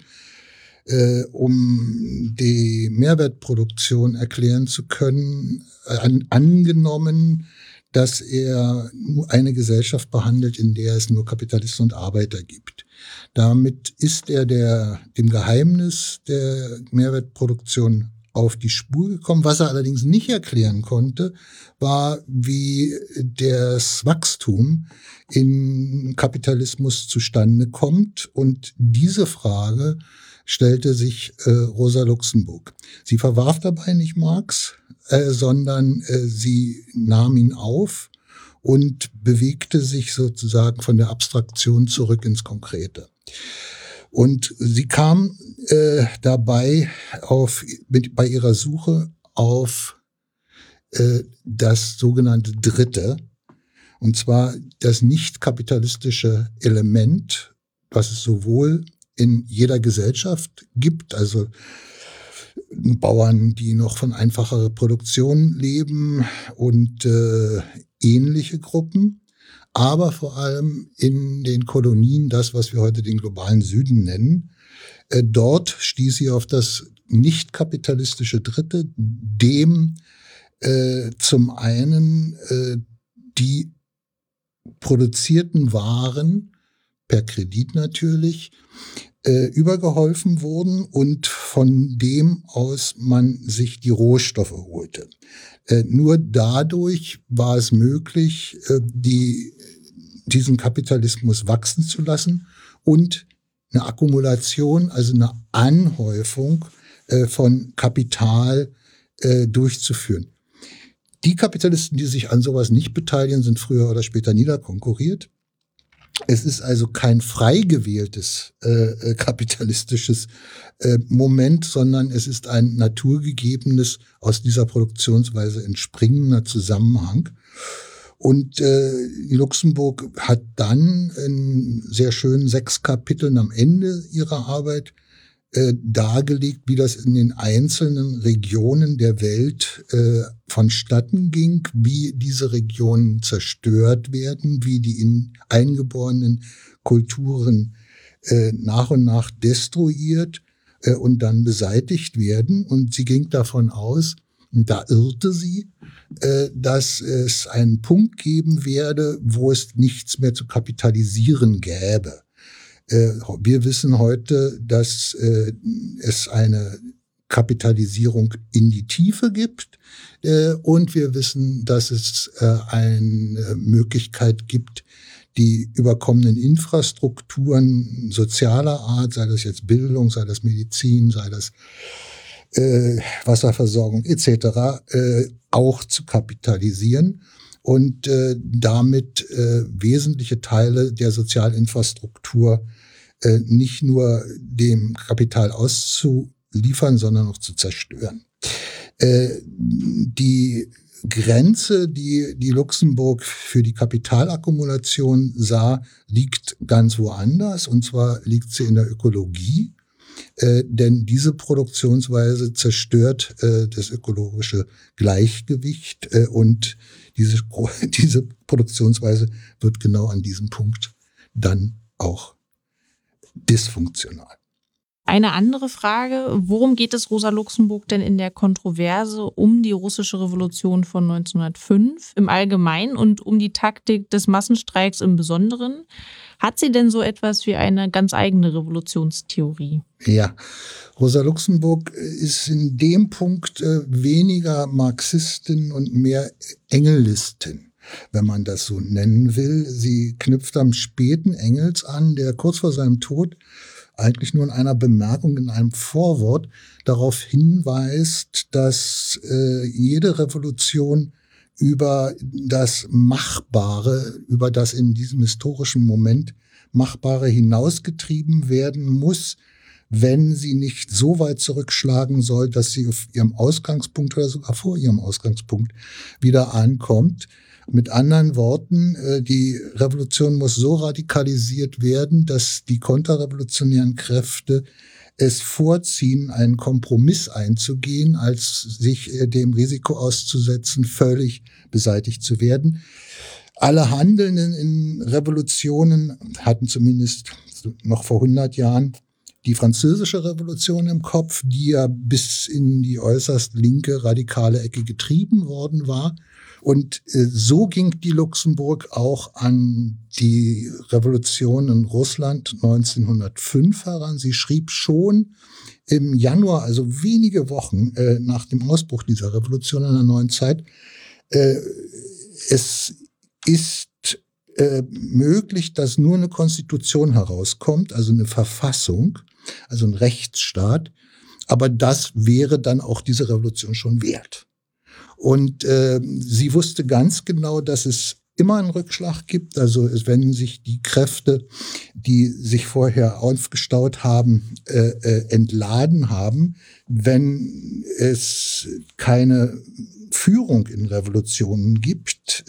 um die Mehrwertproduktion erklären zu können, angenommen, dass er nur eine Gesellschaft behandelt, in der es nur Kapitalisten und Arbeiter gibt. Damit ist er dem Geheimnis der Mehrwertproduktion auf die Spur gekommen. Was er allerdings nicht erklären konnte, war, wie das Wachstum in Kapitalismus zustande kommt. Und diese Frage stellte sich Rosa Luxemburg. Sie verwarf dabei nicht Marx, sondern sie nahm ihn auf und bewegte sich sozusagen von der Abstraktion zurück ins Konkrete. Und sie kam dabei bei ihrer Suche auf das sogenannte Dritte, und zwar das nicht kapitalistische Element, was es sowohl in jeder Gesellschaft gibt, also Bauern, die noch von einfacher Produktion leben und ähnliche Gruppen, aber vor allem in den Kolonien, das, was wir heute den globalen Süden nennen. Dort stieß sie auf das nicht kapitalistische Dritte, dem zum einen die produzierten Waren per Kredit natürlich übergeholfen wurden und von dem aus man sich die Rohstoffe holte. Nur dadurch war es möglich, diesen Kapitalismus wachsen zu lassen und eine Akkumulation, also eine Anhäufung von Kapital durchzuführen. Die Kapitalisten, die sich an sowas nicht beteiligen, sind früher oder später niederkonkurriert. Es ist also kein frei gewähltes kapitalistisches Moment, sondern es ist ein naturgegebenes, aus dieser Produktionsweise entspringender Zusammenhang. Und die Luxemburg hat dann in sehr schönen 6 Kapiteln am Ende ihrer Arbeit dargelegt, wie das in den einzelnen Regionen der Welt vonstatten ging, wie diese Regionen zerstört werden, wie die eingeborenen Kulturen nach und nach destruiert und dann beseitigt werden. Und sie ging davon aus, und da irrte sie, dass es einen Punkt geben werde, wo es nichts mehr zu kapitalisieren gäbe. Wir wissen heute, dass es eine Kapitalisierung in die Tiefe gibt und wir wissen, dass es eine Möglichkeit gibt, die überkommenen Infrastrukturen sozialer Art, sei das jetzt Bildung, sei das Medizin, sei das Wasserversorgung etc., auch zu kapitalisieren und damit wesentliche Teile der Sozialinfrastruktur nicht nur dem Kapital auszuliefern, sondern auch zu zerstören. Die Grenze, die Luxemburg für die Kapitalakkumulation sah, liegt ganz woanders, und zwar liegt sie in der Ökologie. Denn diese Produktionsweise zerstört das ökologische Gleichgewicht und diese Produktionsweise wird genau an diesem Punkt dann auch dysfunktional. Eine andere Frage, worum geht es Rosa Luxemburg denn in der Kontroverse um die russische Revolution von 1905 im Allgemeinen und um die Taktik des Massenstreiks im Besonderen? Hat sie denn so etwas wie eine ganz eigene Revolutionstheorie? Ja, Rosa Luxemburg ist in dem Punkt weniger Marxistin und mehr Engelistin, wenn man das so nennen will. Sie knüpft am späten Engels an, der kurz vor seinem Tod eigentlich nur in einer Bemerkung, in einem Vorwort darauf hinweist, dass jede Revolution über das Machbare, über das in diesem historischen Moment Machbare hinausgetrieben werden muss, wenn sie nicht so weit zurückschlagen soll, dass sie auf ihrem Ausgangspunkt oder sogar vor ihrem Ausgangspunkt wieder ankommt. Mit anderen Worten, die Revolution muss so radikalisiert werden, dass die konterrevolutionären Kräfte es vorziehen, einen Kompromiss einzugehen, als sich dem Risiko auszusetzen, völlig beseitigt zu werden. Alle Handelnden in Revolutionen hatten zumindest noch vor 100 Jahren die französische Revolution im Kopf, die ja bis in die äußerst linke, radikale Ecke getrieben worden war. Und so ging die Luxemburg auch an die Revolution in Russland 1905 heran. Sie schrieb schon im Januar, also wenige Wochen nach dem Ausbruch dieser Revolution in der Neuen Zeit, es ist möglich, dass nur eine Konstitution herauskommt, also eine Verfassung, also ein Rechtsstaat. Aber das wäre dann auch diese Revolution schon wert. Und sie wusste ganz genau, dass es immer einen Rückschlag gibt. Also wenn sich die Kräfte, die sich vorher aufgestaut haben, entladen haben, wenn es keine Führung in Revolutionen gibt.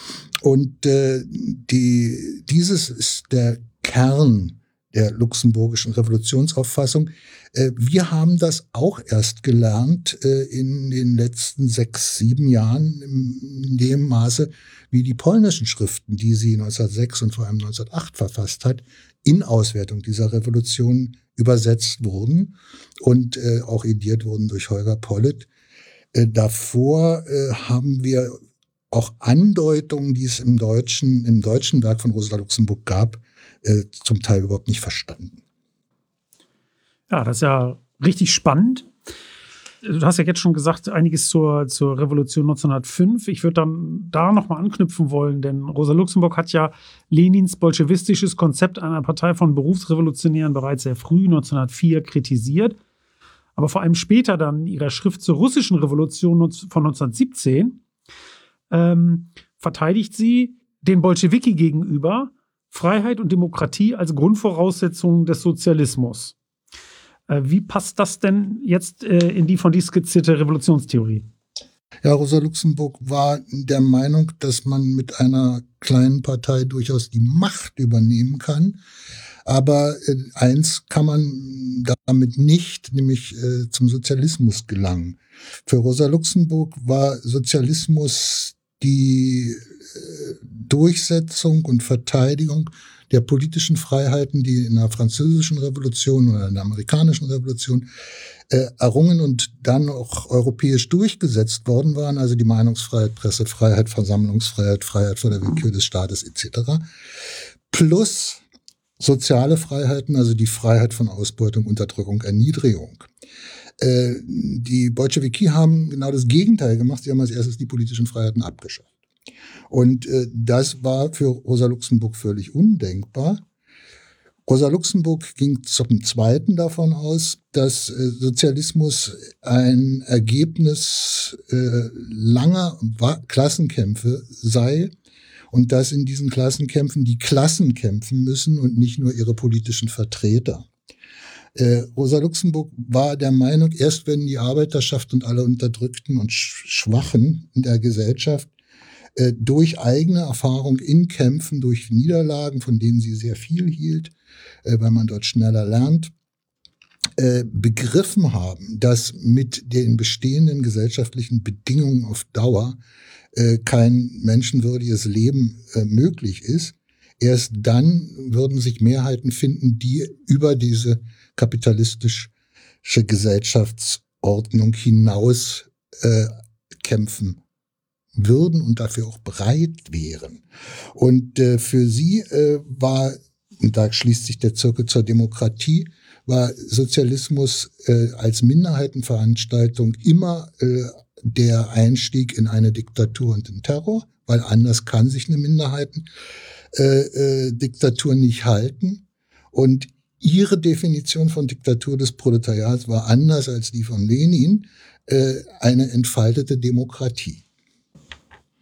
Dieses ist der Kern der luxemburgischen Revolutionsauffassung. Wir haben das auch erst gelernt in den letzten 6, 7 Jahren in dem Maße, wie die polnischen Schriften, die sie 1906 und vor allem 1908 verfasst hat, in Auswertung dieser Revolution übersetzt wurden und auch ediert wurden durch Holger Pollitt. Davor haben wir auch Andeutungen, die es im deutschen Werk von Rosa Luxemburg gab, zum Teil überhaupt nicht verstanden. Ja, das ist ja richtig spannend. Du hast ja jetzt schon gesagt, einiges zur Revolution 1905. Ich würde dann da nochmal anknüpfen wollen, denn Rosa Luxemburg hat ja Lenins bolschewistisches Konzept einer Partei von Berufsrevolutionären bereits sehr früh, 1904, kritisiert. Aber vor allem später dann in ihrer Schrift zur russischen Revolution von 1917 verteidigt sie den Bolschewiki gegenüber Freiheit und Demokratie als Grundvoraussetzungen des Sozialismus. Wie passt das denn jetzt in die von dir skizzierte Revolutionstheorie? Ja, Rosa Luxemburg war der Meinung, dass man mit einer kleinen Partei durchaus die Macht übernehmen kann. Aber eins kann man damit nicht, nämlich zum Sozialismus gelangen. Für Rosa Luxemburg war Sozialismus die Durchsetzung und Verteidigung der politischen Freiheiten, die in der französischen Revolution oder in der amerikanischen Revolution errungen und dann auch europäisch durchgesetzt worden waren, also die Meinungsfreiheit, Pressefreiheit, Versammlungsfreiheit, Freiheit vor der Willkür des Staates etc. Plus soziale Freiheiten, also die Freiheit von Ausbeutung, Unterdrückung, Erniedrigung. Die Bolschewiki haben genau das Gegenteil gemacht. Sie haben als erstes die politischen Freiheiten abgeschafft. Und das war für Rosa Luxemburg völlig undenkbar. Rosa Luxemburg ging zum Zweiten davon aus, dass Sozialismus ein Ergebnis langer Klassenkämpfe sei und dass in diesen Klassenkämpfen die Klassen kämpfen müssen und nicht nur ihre politischen Vertreter. Rosa Luxemburg war der Meinung, erst wenn die Arbeiterschaft und alle Unterdrückten und Schwachen in der Gesellschaft durch eigene Erfahrung in Kämpfen, durch Niederlagen, von denen sie sehr viel hielt, weil man dort schneller lernt, begriffen haben, dass mit den bestehenden gesellschaftlichen Bedingungen auf Dauer kein menschenwürdiges Leben möglich ist. Erst dann würden sich Mehrheiten finden, die über diese kapitalistische Gesellschaftsordnung hinaus kämpfen würden und dafür auch bereit wären. Und für sie war, und da schließt sich der Zirkel zur Demokratie, war Sozialismus als Minderheitenveranstaltung immer der Einstieg in eine Diktatur und den Terror, weil anders kann sich eine Minderheitendiktatur nicht halten. Und ihre Definition von Diktatur des Proletariats war anders als die von Lenin, eine entfaltete Demokratie.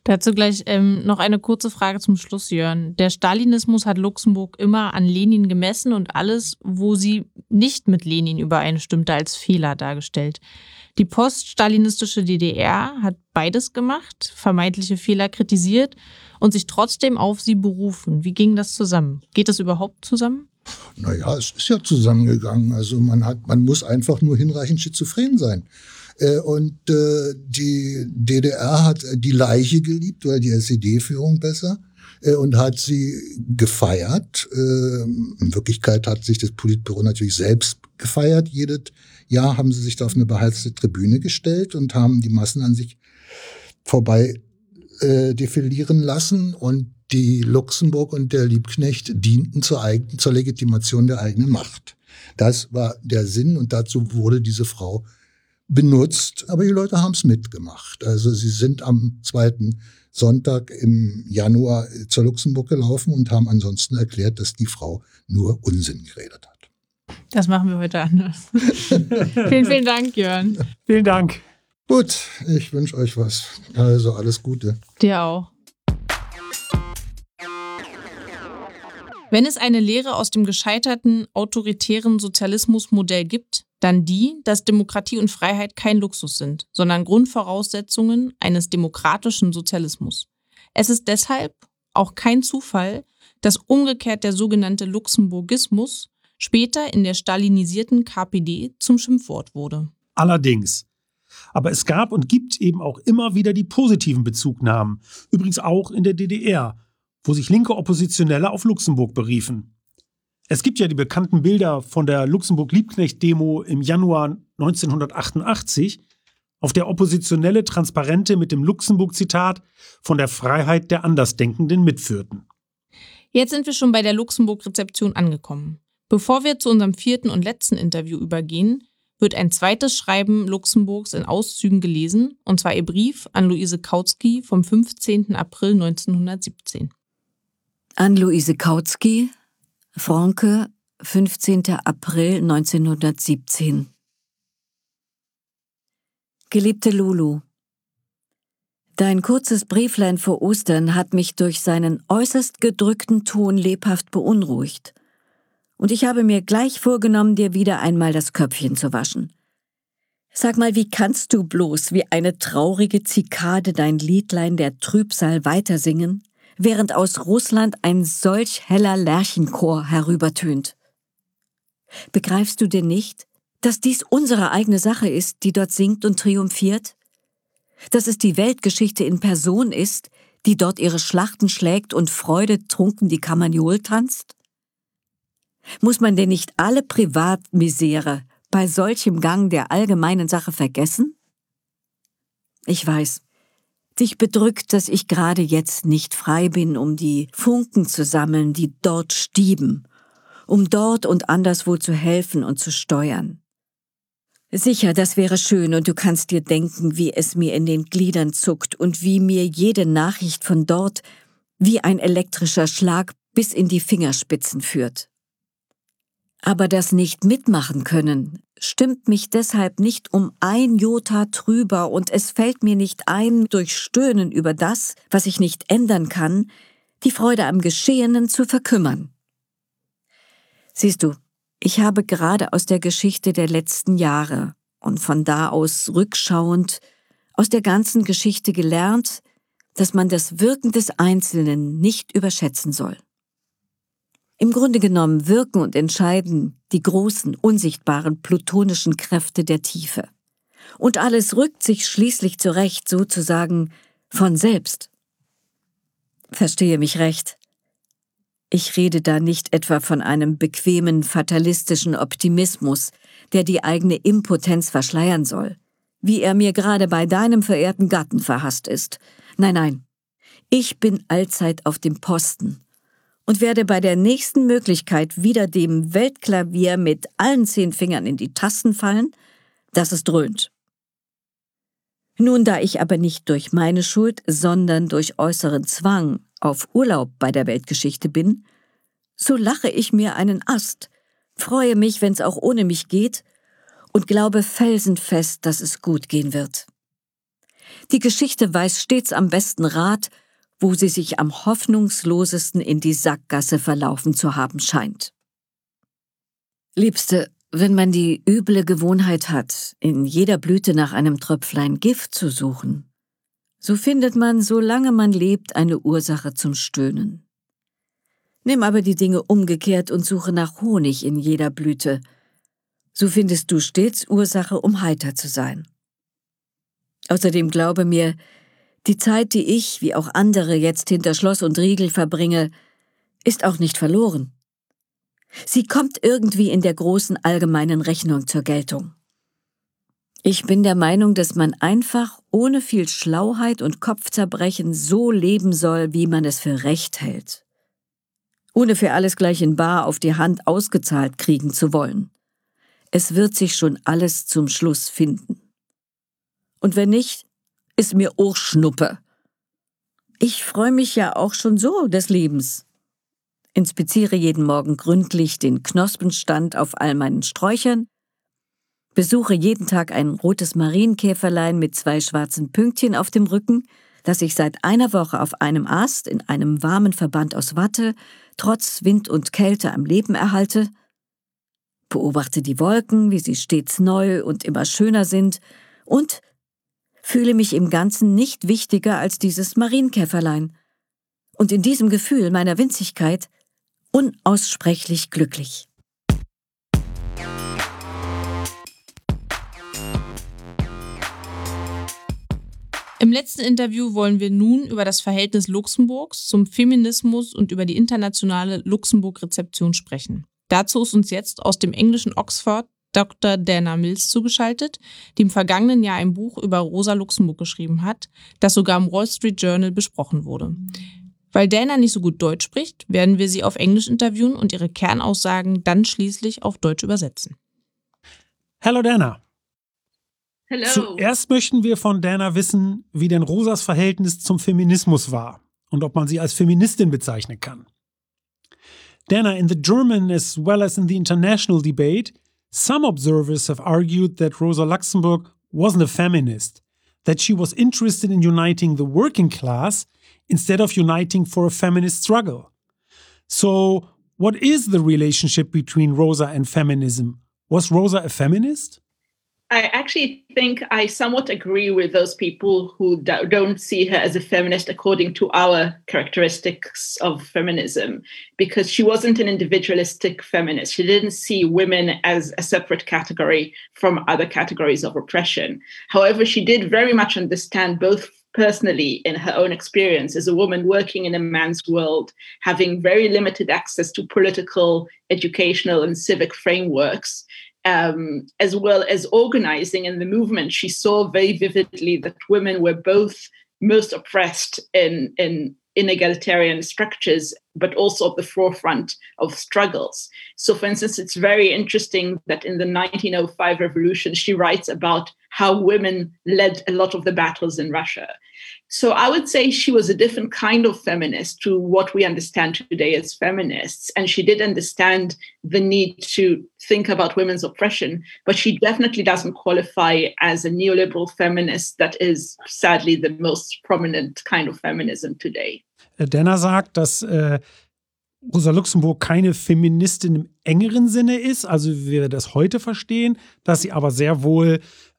Dazu gleich noch eine kurze Frage zum Schluss, Jörn. Der Stalinismus hat Luxemburg immer an Lenin gemessen und alles, wo sie nicht mit Lenin übereinstimmte, als Fehler dargestellt. Die poststalinistische DDR hat beides gemacht, vermeintliche Fehler kritisiert und sich trotzdem auf sie berufen. Wie ging das zusammen? Geht das überhaupt zusammen? Naja, es ist ja zusammengegangen. Also man muss einfach nur hinreichend schizophren sein. Und die DDR hat die Leiche geliebt, oder die SED-Führung besser, und hat sie gefeiert. In Wirklichkeit hat sich das Politbüro natürlich selbst gefeiert. Jedes Jahr haben sie sich da auf eine beheizte Tribüne gestellt und haben die Massen an sich vorbei defilieren lassen. Und die Luxemburg und der Liebknecht dienten zur Legitimation der eigenen Macht. Das war der Sinn, und dazu wurde diese Frau benutzt, aber die Leute haben es mitgemacht. Also sie sind am 2. Sonntag im Januar zur Luxemburg gelaufen und haben ansonsten erklärt, dass die Frau nur Unsinn geredet hat. Das machen wir heute anders. Vielen Dank, Jörn. Vielen Dank. Gut, ich wünsche euch was. Also alles Gute. Dir auch. Wenn es eine Lehre aus dem gescheiterten autoritären Sozialismusmodell gibt, dann die, dass Demokratie und Freiheit kein Luxus sind, sondern Grundvoraussetzungen eines demokratischen Sozialismus. Es ist deshalb auch kein Zufall, dass umgekehrt der sogenannte Luxemburgismus später in der stalinisierten KPD zum Schimpfwort wurde. Allerdings. Aber es gab und gibt eben auch immer wieder die positiven Bezugnahmen. Übrigens auch in der DDR, wo sich linke Oppositionelle auf Luxemburg beriefen. Es gibt ja die bekannten Bilder von der Luxemburg-Liebknecht-Demo im Januar 1988, auf der Oppositionelle Transparente mit dem Luxemburg-Zitat von der Freiheit der Andersdenkenden mitführten. Jetzt sind wir schon bei der Luxemburg-Rezeption angekommen. Bevor wir zu unserem 4. und letzten Interview übergehen, wird ein zweites Schreiben Luxemburgs in Auszügen gelesen, und zwar ihr Brief an Luise Kautsky vom 15. April 1917. An Luise Kautsky, Franke, 15. April 1917. Geliebte Lulu, dein kurzes Brieflein vor Ostern hat mich durch seinen äußerst gedrückten Ton lebhaft beunruhigt. Und ich habe mir gleich vorgenommen, dir wieder einmal das Köpfchen zu waschen. Sag mal, wie kannst du bloß wie eine traurige Zikade dein Liedlein der Trübsal weitersingen, während aus Russland ein solch heller Lerchenchor herübertönt? Begreifst du denn nicht, dass dies unsere eigene Sache ist, die dort singt und triumphiert? Dass es die Weltgeschichte in Person ist, die dort ihre Schlachten schlägt und freudetrunken die Carmagnole tanzt? Muss man denn nicht alle Privatmisere bei solchem Gang der allgemeinen Sache vergessen? Ich weiß, dich bedrückt, dass ich gerade jetzt nicht frei bin, um die Funken zu sammeln, die dort stieben, um dort und anderswo zu helfen und zu steuern. Sicher, das wäre schön, und du kannst dir denken, wie es mir in den Gliedern zuckt und wie mir jede Nachricht von dort wie ein elektrischer Schlag bis in die Fingerspitzen führt. Aber das nicht mitmachen können stimmt mich deshalb nicht um ein Jota trüber, und es fällt mir nicht ein, durch Stöhnen über das, was ich nicht ändern kann, die Freude am Geschehenen zu verkümmern. Siehst du, ich habe gerade aus der Geschichte der letzten Jahre und von da aus rückschauend aus der ganzen Geschichte gelernt, dass man das Wirken des Einzelnen nicht überschätzen soll. Im Grunde genommen wirken und entscheiden die großen, unsichtbaren plutonischen Kräfte der Tiefe. Und alles rückt sich schließlich zurecht, sozusagen von selbst. Verstehe mich recht. Ich rede da nicht etwa von einem bequemen, fatalistischen Optimismus, der die eigene Impotenz verschleiern soll, wie er mir gerade bei deinem verehrten Gatten verhasst ist. Nein, nein, ich bin allzeit auf dem Posten und werde bei der nächsten Möglichkeit wieder dem Weltklavier mit allen 10 Fingern in die Tasten fallen, dass es dröhnt. Nun, da ich aber nicht durch meine Schuld, sondern durch äußeren Zwang auf Urlaub bei der Weltgeschichte bin, so lache ich mir einen Ast, freue mich, wenn's auch ohne mich geht, und glaube felsenfest, dass es gut gehen wird. Die Geschichte weiß stets am besten Rat, wo sie sich am hoffnungslosesten in die Sackgasse verlaufen zu haben scheint. Liebste, wenn man die üble Gewohnheit hat, in jeder Blüte nach einem Tröpflein Gift zu suchen, so findet man, solange man lebt, eine Ursache zum Stöhnen. Nimm aber die Dinge umgekehrt und suche nach Honig in jeder Blüte, so findest du stets Ursache, um heiter zu sein. Außerdem glaube mir, die Zeit, die ich, wie auch andere, jetzt hinter Schloss und Riegel verbringe, ist auch nicht verloren. Sie kommt irgendwie in der großen allgemeinen Rechnung zur Geltung. Ich bin der Meinung, dass man einfach, ohne viel Schlauheit und Kopfzerbrechen, so leben soll, wie man es für recht hält. Ohne für alles gleich in bar auf die Hand ausgezahlt kriegen zu wollen. Es wird sich schon alles zum Schluss finden. Und wenn nicht, ist mir auch Schnuppe. Ich freue mich ja auch schon so des Lebens. Inspiziere jeden Morgen gründlich den Knospenstand auf all meinen Sträuchern, besuche jeden Tag ein rotes Marienkäferlein mit 2 schwarzen Pünktchen auf dem Rücken, das ich seit einer Woche auf einem Ast in einem warmen Verband aus Watte trotz Wind und Kälte am Leben erhalte, beobachte die Wolken, wie sie stets neu und immer schöner sind und fühle mich im Ganzen nicht wichtiger als dieses Marienkäferlein und in diesem Gefühl meiner Winzigkeit unaussprechlich glücklich. Im letzten Interview wollen wir nun über das Verhältnis Luxemburgs zum Feminismus und über die internationale Luxemburg-Rezeption sprechen. Dazu ist uns jetzt aus dem englischen Oxford Dr. Dana Mills zugeschaltet, die im vergangenen Jahr ein Buch über Rosa Luxemburg geschrieben hat, das sogar im Wall Street Journal besprochen wurde. Weil Dana nicht so gut Deutsch spricht, werden wir sie auf Englisch interviewen und ihre Kernaussagen dann schließlich auf Deutsch übersetzen. Hallo Dana. Hello. Zuerst möchten wir von Dana wissen, wie denn Rosas Verhältnis zum Feminismus war und ob man sie als Feministin bezeichnen kann. Dana, in the German as well as in the international debate, some observers have argued that Rosa Luxemburg wasn't a feminist, that she was interested in uniting the working class instead of uniting for a feminist struggle. So, what is the relationship between Rosa and feminism? Was Rosa a feminist? I actually think I somewhat agree with those people who don't see her as a feminist according to our characteristics of feminism, because she wasn't an individualistic feminist. She didn't see women as a separate category from other categories of oppression. However, she did very much understand both personally in her own experience as a woman working in a man's world, having very limited access to political, educational, and civic frameworks, as well as organizing in the movement. She saw very vividly that women were both most oppressed in egalitarian structures, but also at the forefront of struggles. So, for instance, it's very interesting that in the 1905 revolution, she writes about how women led a lot of the battles in Russia. So I would say she was a different kind of feminist to what we understand today as feminists. And she did understand the need to think about women's oppression, but she definitely doesn't qualify as a neoliberal feminist that is sadly the most prominent kind of feminism today. Dana sagt, dass Rosa Luxemburg keine Feministin im engeren Sinne ist, also wie wir das heute verstehen, dass sie aber sehr wohl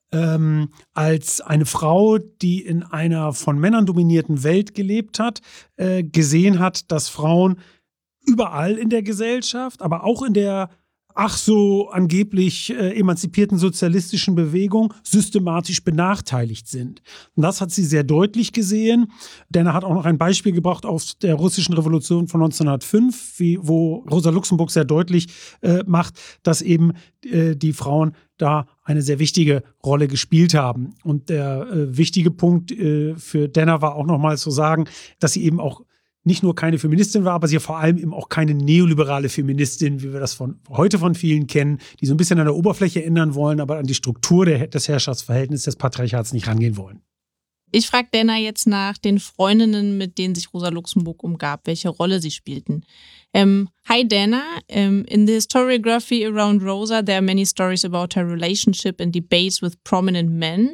als eine Frau, die in einer von Männern dominierten Welt gelebt hat, gesehen hat, dass Frauen überall in der Gesellschaft, aber auch in der ach so angeblich emanzipierten sozialistischen Bewegung systematisch benachteiligt sind. Und das hat sie sehr deutlich gesehen. Dana hat auch noch ein Beispiel gebracht aus der russischen Revolution von 1905, wo Rosa Luxemburg sehr deutlich macht, dass eben die Frauen da eine sehr wichtige Rolle gespielt haben. Und der wichtige Punkt für Dana war auch nochmal zu sagen, dass sie eben auch nicht nur keine Feministin war, aber sie vor allem eben auch keine neoliberale Feministin, wie wir das heute von vielen kennen, die so ein bisschen an der Oberfläche ändern wollen, aber an die Struktur des Herrschaftsverhältnisses des Patriarchats nicht rangehen wollen. Ich frage Dana jetzt nach den Freundinnen, mit denen sich Rosa Luxemburg umgab, welche Rolle sie spielten. Hi Dana, in the historiography around Rosa, there are many stories about her relationship and debates with prominent men.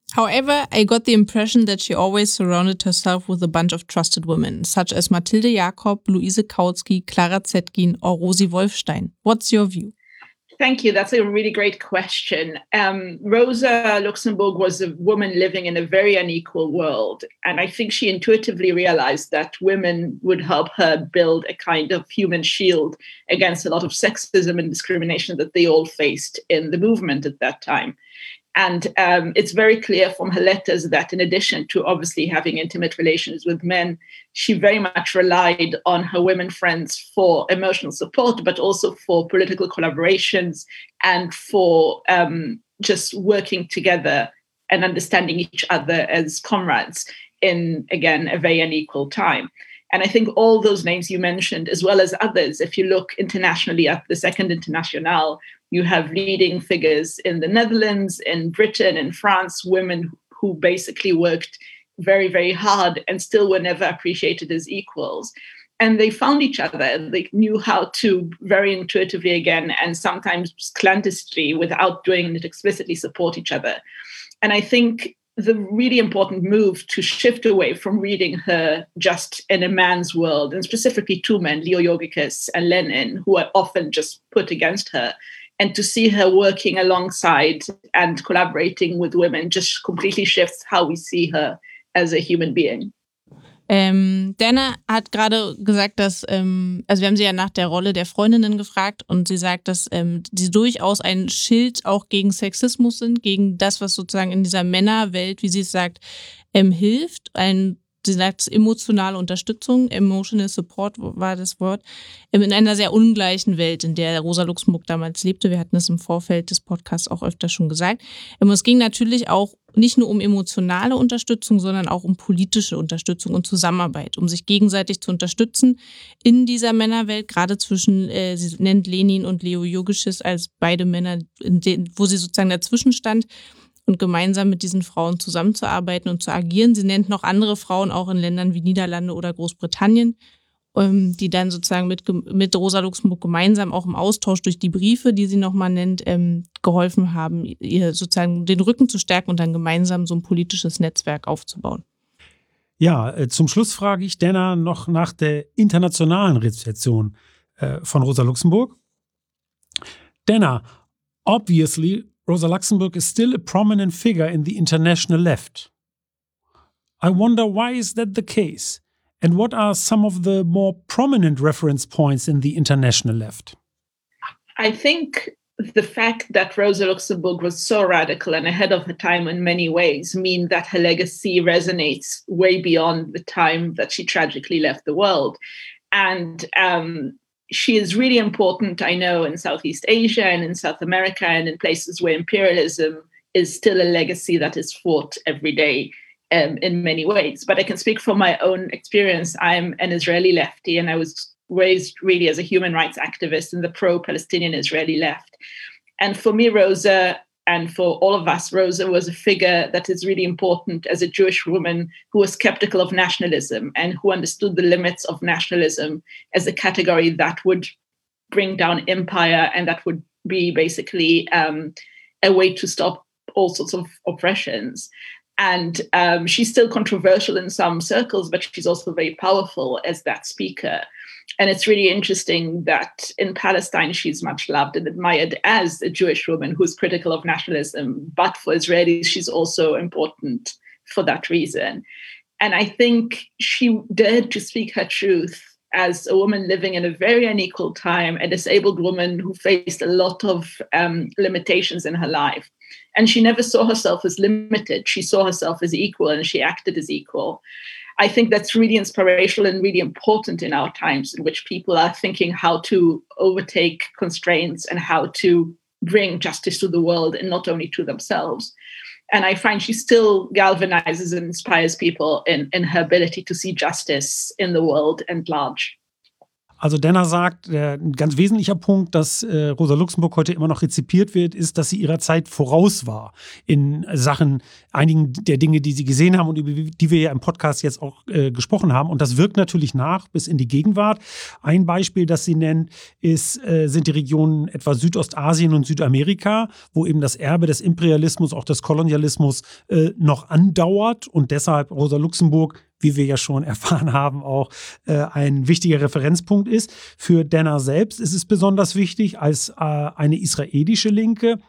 However, I got the impression that she always surrounded herself with a bunch of trusted women, such as Mathilde Jacob, Luise Kautsky, Clara Zetkin, or Rosi Wolfstein. What's your view? Thank you. That's a really great question. Rosa Luxemburg was a woman living in a very unequal world. And I think she intuitively realized that women would help her build a kind of human shield against a lot of sexism and discrimination that they all faced in the movement at that time. And it's very clear from her letters that in addition to obviously having intimate relations with men, she very much relied on her women friends for emotional support, but also for political collaborations and for just working together and understanding each other as comrades in, again, a very unequal time. And I think all those names you mentioned, as well as others, if you look internationally at the Second Internationale, you have leading figures in the Netherlands, in Britain, in France, women who basically worked very, very hard and still were never appreciated as equals. And they found each other. They knew how to very intuitively, again, and sometimes clandestinely, without doing it explicitly, support each other. And I think the really important move to shift away from reading her just in a man's world, and specifically two men, Leo Jorgicus and Lenin, who are often just put against her, and to see her working alongside and collaborating with women just completely shifts how we see her as a human being. Dana hat gerade gesagt, dass, also wir haben sie ja nach der Rolle der Freundinnen gefragt und sie sagt, dass sie durchaus ein Schild auch gegen Sexismus sind, gegen das, was sozusagen in dieser Männerwelt, wie sie es sagt, hilft. Sie sagt emotionale Unterstützung, emotional support war das Wort, in einer sehr ungleichen Welt, in der Rosa Luxemburg damals lebte. Wir hatten es im Vorfeld des Podcasts auch öfter schon gesagt. Es ging natürlich auch nicht nur um emotionale Unterstützung, sondern auch um politische Unterstützung und Zusammenarbeit, um sich gegenseitig zu unterstützen in dieser Männerwelt, gerade zwischen, sie nennt Lenin und Leo Jorgicus als beide Männer, wo sie sozusagen dazwischen stand, und gemeinsam mit diesen Frauen zusammenzuarbeiten und zu agieren. Sie nennt noch andere Frauen auch in Ländern wie Niederlande oder Großbritannien, die dann sozusagen mit Rosa Luxemburg gemeinsam auch im Austausch durch die Briefe, die sie nochmal nennt, geholfen haben, ihr sozusagen den Rücken zu stärken und dann gemeinsam so ein politisches Netzwerk aufzubauen. Ja, zum Schluss frage ich Dana noch nach der internationalen Rezeption von Rosa Luxemburg. Dana, obviously Rosa Luxemburg is still a prominent figure in the international left. I wonder, why is that the case? And what are some of the more prominent reference points in the international left? I think the fact that Rosa Luxemburg was so radical and ahead of her time in many ways mean that her legacy resonates way beyond the time that she tragically left the world. And she is really important, I know, in Southeast Asia and in South America and in places where imperialism is still a legacy that is fought every day in many ways. But I can speak from my own experience. I'm an Israeli lefty, and I was raised really as a human rights activist in the pro-Palestinian Israeli left. And for me, Rosa, and for all of us, Rosa was a figure that is really important as a Jewish woman who was skeptical of nationalism and who understood the limits of nationalism as a category that would bring down empire and that would be basically a way to stop all sorts of oppressions. And she's still controversial in some circles, but she's also very powerful as that speaker. And it's really interesting that in Palestine, she's much loved and admired as a Jewish woman who's critical of nationalism. But for Israelis, she's also important for that reason. And I think she dared to speak her truth as a woman living in a very unequal time, a disabled woman who faced a lot of limitations in her life. And she never saw herself as limited. She saw herself as equal, and she acted as equal. I think that's really inspirational and really important in our times in which people are thinking how to overtake constraints and how to bring justice to the world and not only to themselves. And I find she still galvanizes and inspires people in her ability to see justice in the world at large. Also Denner sagt, ein ganz wesentlicher Punkt, dass Rosa Luxemburg heute immer noch rezipiert wird, ist, dass sie ihrer Zeit voraus war in Sachen einigen der Dinge, die sie gesehen haben und über die wir ja im Podcast jetzt auch gesprochen haben. Und das wirkt natürlich nach bis in die Gegenwart. Ein Beispiel, das sie nennt, sind die Regionen etwa Südostasien und Südamerika, wo eben das Erbe des Imperialismus, auch des Kolonialismus noch andauert und deshalb Rosa Luxemburg, wie wir ja schon erfahren haben, auch ein wichtiger Referenzpunkt ist. Für Denner selbst ist es besonders wichtig als eine israelische Linke.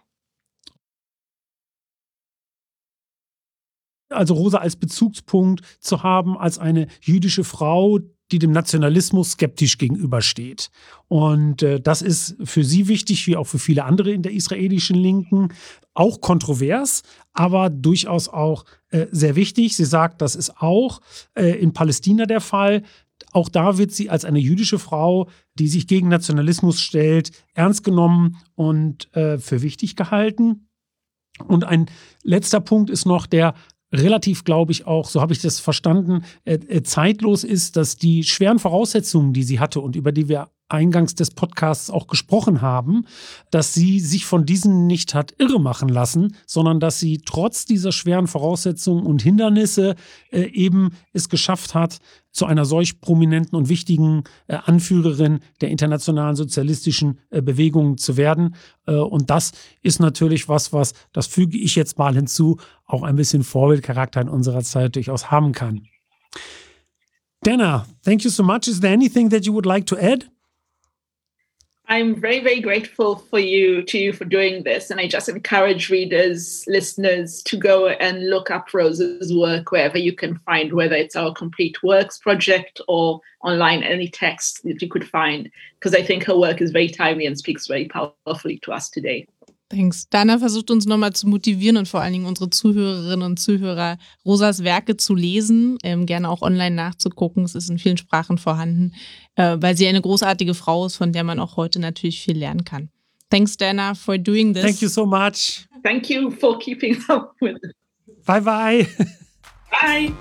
Also Rosa als Bezugspunkt zu haben, als eine jüdische Frau, die dem Nationalismus skeptisch gegenübersteht. Und das ist für sie wichtig, wie auch für viele andere in der israelischen Linken, auch kontrovers, aber durchaus auch sehr wichtig. Sie sagt, das ist auch in Palästina der Fall. Auch da wird sie als eine jüdische Frau, die sich gegen Nationalismus stellt, ernst genommen und für wichtig gehalten. Und ein letzter Punkt ist noch, der relativ, glaube ich, auch, so habe ich das verstanden, zeitlos ist, dass die schweren Voraussetzungen, die sie hatte und über die wir eingangs des Podcasts auch gesprochen haben, dass sie sich von diesen nicht hat irre machen lassen, sondern dass sie trotz dieser schweren Voraussetzungen und Hindernisse eben es geschafft hat, zu einer solch prominenten und wichtigen Anführerin der internationalen sozialistischen Bewegung zu werden. Und das ist natürlich was, das füge ich jetzt mal hinzu, auch ein bisschen Vorbildcharakter in unserer Zeit durchaus haben kann. Denner, thank you so much. Is there anything that you would like to add? I'm very, very grateful for you for doing this. And I just encourage readers, listeners to go and look up Rosa's work wherever you can find, whether it's our Complete Works project or online, any text that you could find, because I think her work is very timely and speaks very powerfully to us today. Thanks. Dana versucht uns nochmal zu motivieren und vor allen Dingen unsere Zuhörerinnen und Zuhörer, Rosas Werke zu lesen, gerne auch online nachzugucken. Es ist in vielen Sprachen vorhanden, weil sie eine großartige Frau ist, von der man auch heute natürlich viel lernen kann. Thanks, Dana, for doing this. Thank you so much. Thank you for keeping up with it. Bye, bye. Bye.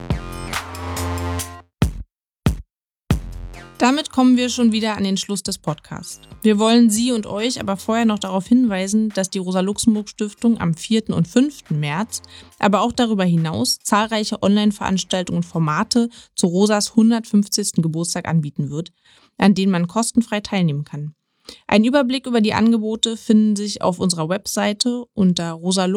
Damit kommen wir schon wieder an den Schluss des Podcasts. Wir wollen Sie und euch aber vorher noch darauf hinweisen, dass die Rosa-Luxemburg-Stiftung am 4. und 5. März, aber auch darüber hinaus zahlreiche Online-Veranstaltungen und Formate zu Rosas 150. Geburtstag anbieten wird, an denen man kostenfrei teilnehmen kann. Ein Überblick über die Angebote finden sich auf unserer Webseite unter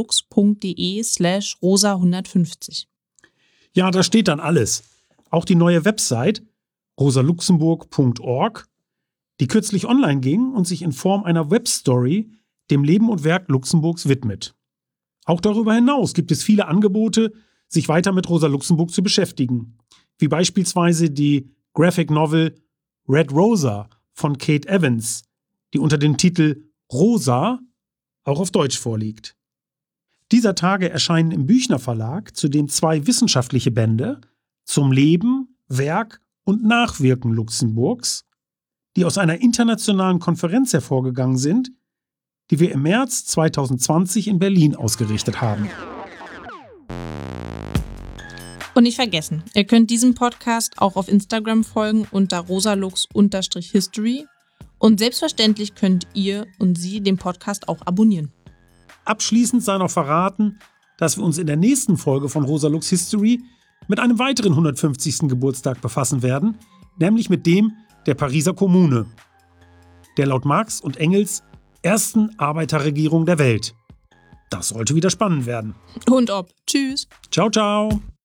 rosalux.de/rosa150. Ja, da steht dann alles. Auch die neue Website rosaluxemburg.org, die kürzlich online ging und sich in Form einer Webstory dem Leben und Werk Luxemburgs widmet. Auch darüber hinaus gibt es viele Angebote, sich weiter mit Rosa Luxemburg zu beschäftigen, wie beispielsweise die Graphic Novel Red Rosa von Kate Evans, die unter dem Titel Rosa auch auf Deutsch vorliegt. Dieser Tage erscheinen im Büchner Verlag zudem 2 wissenschaftliche Bände zum Leben, Werk und Nachwirken Luxemburgs, die aus einer internationalen Konferenz hervorgegangen sind, die wir im März 2020 in Berlin ausgerichtet haben. Und nicht vergessen, ihr könnt diesem Podcast auch auf Instagram folgen unter rosalux_history und selbstverständlich könnt ihr und Sie den Podcast auch abonnieren. Abschließend sei noch verraten, dass wir uns in der nächsten Folge von Rosa Lux History mit einem weiteren 150. Geburtstag befassen werden, nämlich mit dem der Pariser Kommune, der laut Marx und Engels ersten Arbeiterregierung der Welt. Das sollte wieder spannend werden. Und ob. Tschüss. Ciao, ciao.